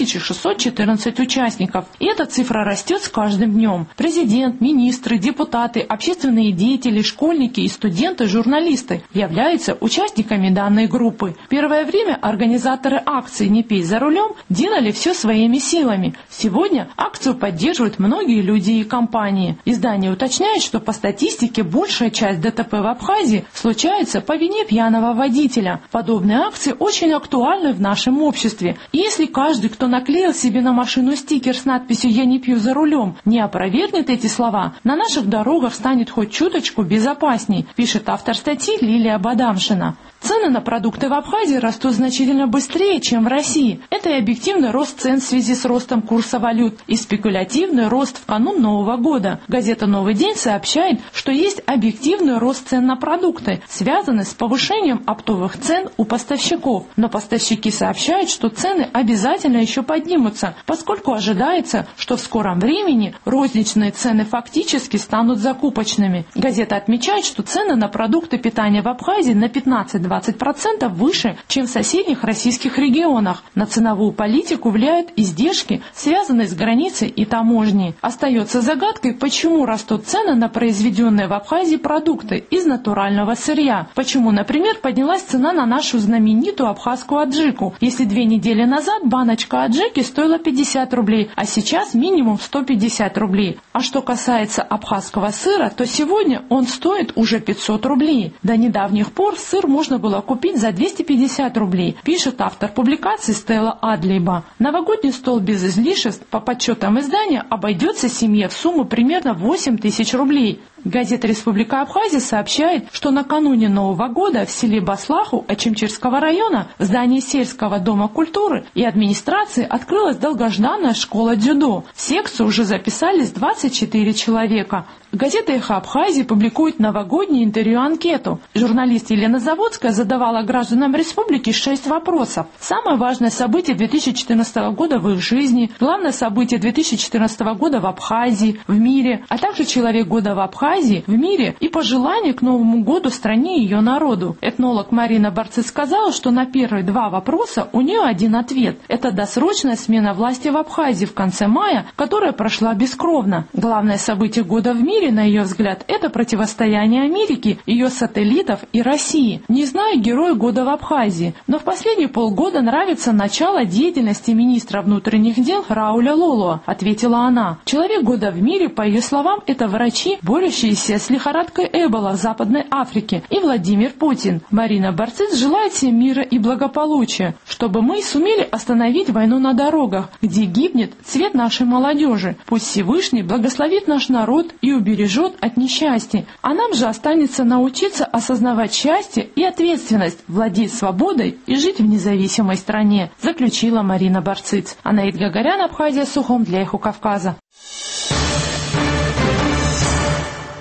2614 участников. И эта цифра растет с каждым днем. Президент, министры, депутаты, общественные деятели, школьники и студенты, журналисты являются участниками данной группы. Первое время организаторы акции «Не пей за рулем» делали все своими силами. Сегодня акцию поддерживают многие люди и компании. Издание уточняет, что по статистике большая часть ДТП в Абхазии случается по вине пьяного водителя. Подобные акции очень актуальны в нашем обществе. И если каждый, кто наклеил себе на машину стикер с надписью «Я не пью за рулем», не опровергнет эти слова, на наших дорогах станет хоть чуточку безопасней, пишет автор статьи Лилия Бадамшина. Цены на продукты в Абхазии растут значительно быстрее, чем в России. Это и объективный рост цен в связи с ростом курса валют, и спекулятивный рост в канун Нового года. Газета «Новый день» сообщает, что есть объективный рост цен на продукты, связанный с повышением оптовых цен у поставщиков. Но поставщики сообщают, что цены обязательно еще поднимутся, поскольку ожидается, что в скором времени розничные цены фактически станут закупочными. Газета отмечает, что цены на продукты питания в Абхазии на 15-20% выше, чем в соседних российских регионах. На ценовую политику влияют издержки, связанные с границей и таможней. Остается загадкой, почему растут цены на произведенные в Абхазии продукты из натурального сырья. Почему, например, поднялась цена на нашу знаменитую абхазскую аджику. Если 2 недели назад баночка аджики стоила 50 рублей, а сейчас минимум 150 рублей. А что касается абхазского сыра, то сегодня он стоит уже 500 рублей. До недавних пор сыр можно было купить за 250 рублей, пишет автор публикации Стелла Адлейба. Новогодний стол без излишеств, по подсчетам издания, обойдется семье в сумму примерно 8 тысяч рублей. Газета «Республика Абхазия» сообщает, что накануне Нового года в селе Баслаху Ачимчирского района в здании сельского дома культуры и администрации открылась долгожданная школа дзюдо. В секцию уже записались 24 человека. Газета «Эхо Абхазии» публикует новогоднюю интервью-анкету. Журналист Елена Заводская задавала гражданам республики 6 вопросов. Самое важное событие 2014 года в их жизни, главное событие 2014 года в Абхазии, в мире, а также человек года в Абхазии, в мире и пожелания к Новому году стране и ее народу. Этнолог Марина Барцыц сказала, что на первые 2 вопроса у нее один ответ. Это досрочная смена власти в Абхазии в конце мая, которая прошла бескровно. Главное событие года в мире, на ее взгляд, это противостояние Америки, ее сателлитов и России. Не знаю героя года в Абхазии, но в последние полгода нравится начало деятельности министра внутренних дел Рауля Лоло, ответила она. Человек года в мире, по ее словам, это врачи, борющиеся с лихорадкой Эбола в Западной Африке, и Владимир Путин. Марина Барцыц желает всем мира и благополучия, чтобы мы сумели остановить войну на дорогах, где гибнет цвет нашей молодежи. Пусть Всевышний благословит наш народ и убережет от несчастья. А нам же останется научиться осознавать счастье и ответственность, владеть свободой и жить в независимой стране, заключила Марина Барцыц. Анаид Гагарян, Абхазия, Сухум для Эхо Кавказа.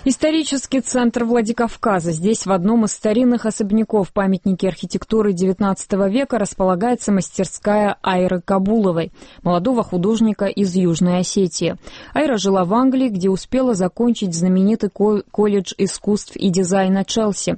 Исторический центр Владикавказа. Здесь в одном из старинных особняков памятники архитектуры XIX века располагается мастерская Айры Кабуловой, молодого художника из Южной Осетии. Айра жила в Англии, где успела закончить знаменитый колледж искусств и дизайна Челси.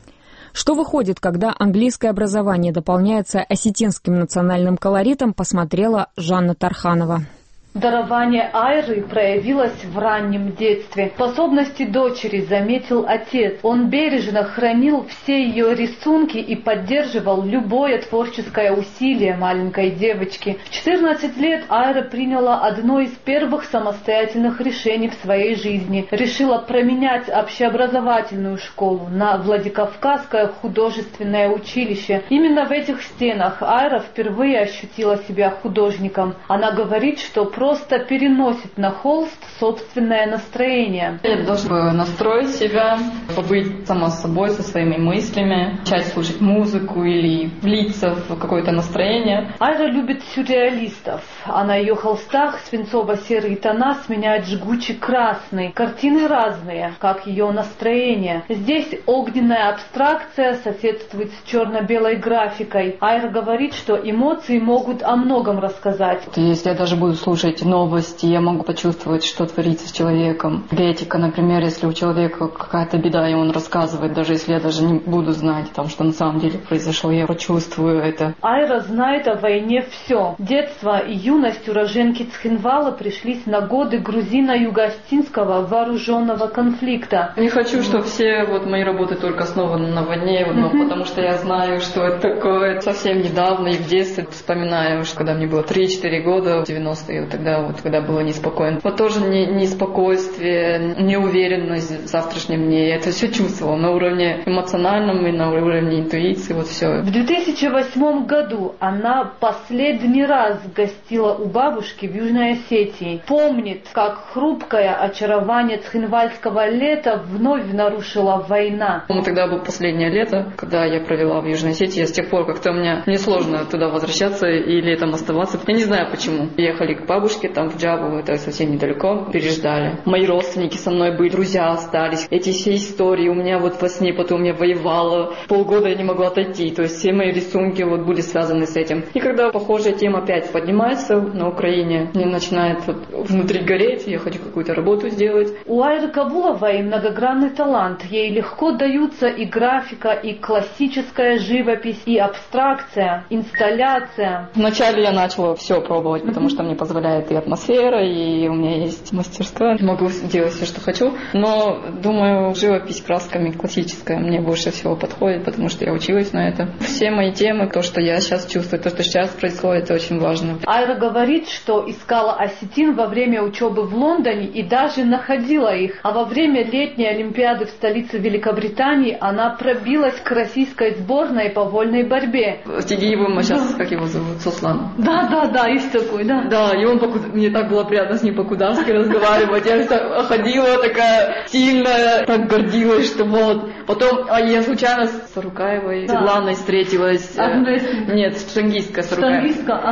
Что выходит, когда английское образование дополняется осетинским национальным колоритом, посмотрела Жанна Тарханова. Дарование Айры проявилось в раннем детстве. Способности дочери заметил отец. Он бережно хранил все ее рисунки и поддерживал любое творческое усилие маленькой девочки. В 14 лет Айра приняла одно из первых самостоятельных решений в своей жизни. Решила променять общеобразовательную школу на Владикавказское художественное училище. Именно в этих стенах Айра впервые ощутила себя художником. Она говорит, что просто переносит на холст собственное настроение. Я должна настроить себя, побыть сама собой, со своими мыслями, начать слушать музыку или влиться в какое-то настроение. Айра любит сюрреалистов, а на ее холстах свинцово-серые тона сменяют жгучий красный. Картины разные, как ее настроение. Здесь огненная абстракция соседствует с черно-белой графикой. Айра говорит, что эмоции могут о многом рассказать. Если я даже буду слушать новости, я могу почувствовать, что творится с человеком. Этика, например, если у человека какая-то беда, и он рассказывает, даже если я даже не буду знать, что на самом деле произошло, я почувствую это. Айра знает о войне все. Детство и юность уроженки Цхинвала пришлись на годы грузино-юго-осетинского вооруженного конфликта. Не хочу, чтобы все мои работы только основаны на войне, потому что я знаю, что это такое. Совсем недавно и в детстве вспоминаю, что когда мне было 3-4 года, в 90-е, когда было неспокойно. Тоже неспокойствие, неуверенность в завтрашнем дне. Я это все чувствовала на уровне эмоциональном и на уровне интуиции, все. В 2008 году она последний раз гостила у бабушки в Южной Осетии. Помнит, как хрупкое очарование цхинвальского лета вновь нарушила война. Тогда было последнее лето, когда я провела в Южной Осетии. С тех пор как-то мне сложно туда возвращаться и летом оставаться. Я не знаю почему. Ехали к бабушке, там в Джабу, это совсем недалеко, переждали. Мои родственники со мной были, друзья остались. Эти все истории у меня во сне, потом я воевала. Полгода я не могла отойти. То есть все мои рисунки были связаны с этим. И когда похожая тема опять поднимается на Украине, мне начинает внутри гореть, я хочу какую-то работу сделать. У Айры Кабуловой многогранный талант. Ей легко даются и графика, и классическая живопись, и абстракция, инсталляция. Вначале я начала все пробовать, потому что мне позволяет и атмосфера, и у меня есть мастерская. Могу делать все, что хочу. Но, думаю, живопись красками классическая мне больше всего подходит, потому что я училась на это. Все мои темы, то, что я сейчас чувствую, то, что сейчас происходит, это очень важно. Айра говорит, что искала осетин во время учебы в Лондоне и даже находила их. А во время летней Олимпиады в столице Великобритании она пробилась к российской сборной по вольной борьбе. Тигиевым, сейчас, как его зовут, Суслан. Да, есть такой, да. Да, и мне так было приятно с ним по-кударски разговаривать. Я ходила такая сильная, так гордилась, что Потом я случайно с Сарукаевой, Светланой встретилась. Нет, Шангийская Сарукаева.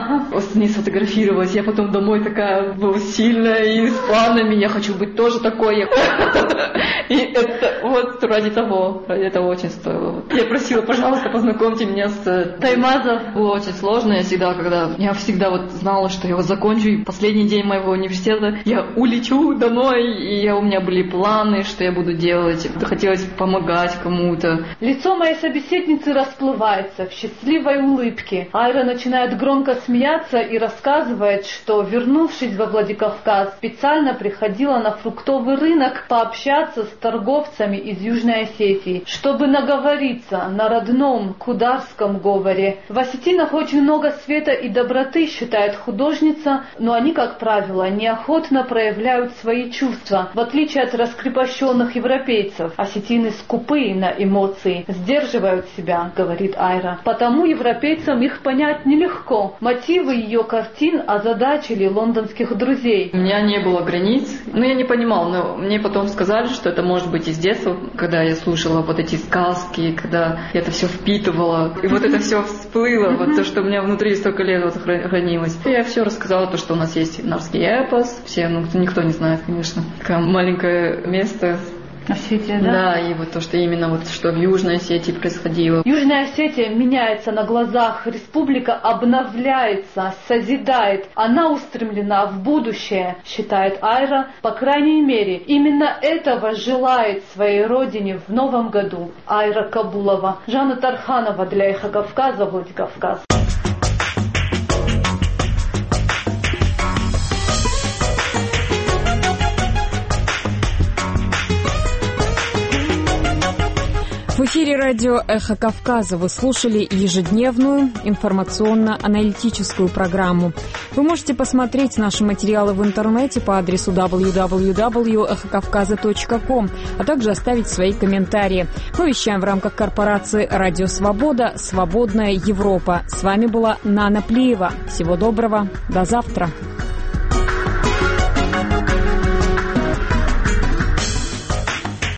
С ней сфотографировалась. Я потом домой такая была сильная и с планами. Я хочу быть тоже такой. И это ради того очень стоило. Я просила, пожалуйста, познакомьте меня с Таймазов. Было очень сложно. Я всегда знала, что я закончу, и последний день моего университета я улечу домой, и у меня были планы, что я буду делать. Хотелось помогать кому-то. Лицо моей собеседницы расплывается в счастливой улыбке. Айра начинает громко смеяться и рассказывает, что, вернувшись во Владикавказ, специально приходила на фруктовый рынок пообщаться с торговцами из Южной Осетии, чтобы наговориться на родном кударском говоре. В осетинах очень много света и доброты, считает художница, но они, как правило, неохотно проявляют свои чувства. В отличие от раскрепощенных европейцев, осетины скупы на эмоции, сдерживают себя, говорит Айра. Потому европейцам их понять нелегко. Мотивы ее картин озадачили лондонских друзей. У меня не было границ, я не понимала, но мне потом сказали, что это может быть из детства, когда я слушала эти сказки, когда я это все впитывала, и это все всплыло, то, что у меня внутри столько лет хранилось. Я все рассказала, то, что у нас есть нарский эпос, никто не знает, конечно. Такое маленькое место Осетия, да? Да, и вот то, что именно вот что в Южной Осетии происходило. Южная Осетия меняется на глазах, республика обновляется, созидает. Она устремлена в будущее, считает Айра. По крайней мере, именно этого желает своей родине в новом году Айра Кабулова. Жанна Тарханова для Эхо Кавказа, Владикавказ. В эфире радио «Эхо Кавказа» вы слушали ежедневную информационно-аналитическую программу. Вы можете посмотреть наши материалы в интернете по адресу www.эхокавказа.ком, а также оставить свои комментарии. Мы вещаем в рамках корпорации «Радио Свобода», «Свободная Европа». С вами была Нана Плиева. Всего доброго. До завтра.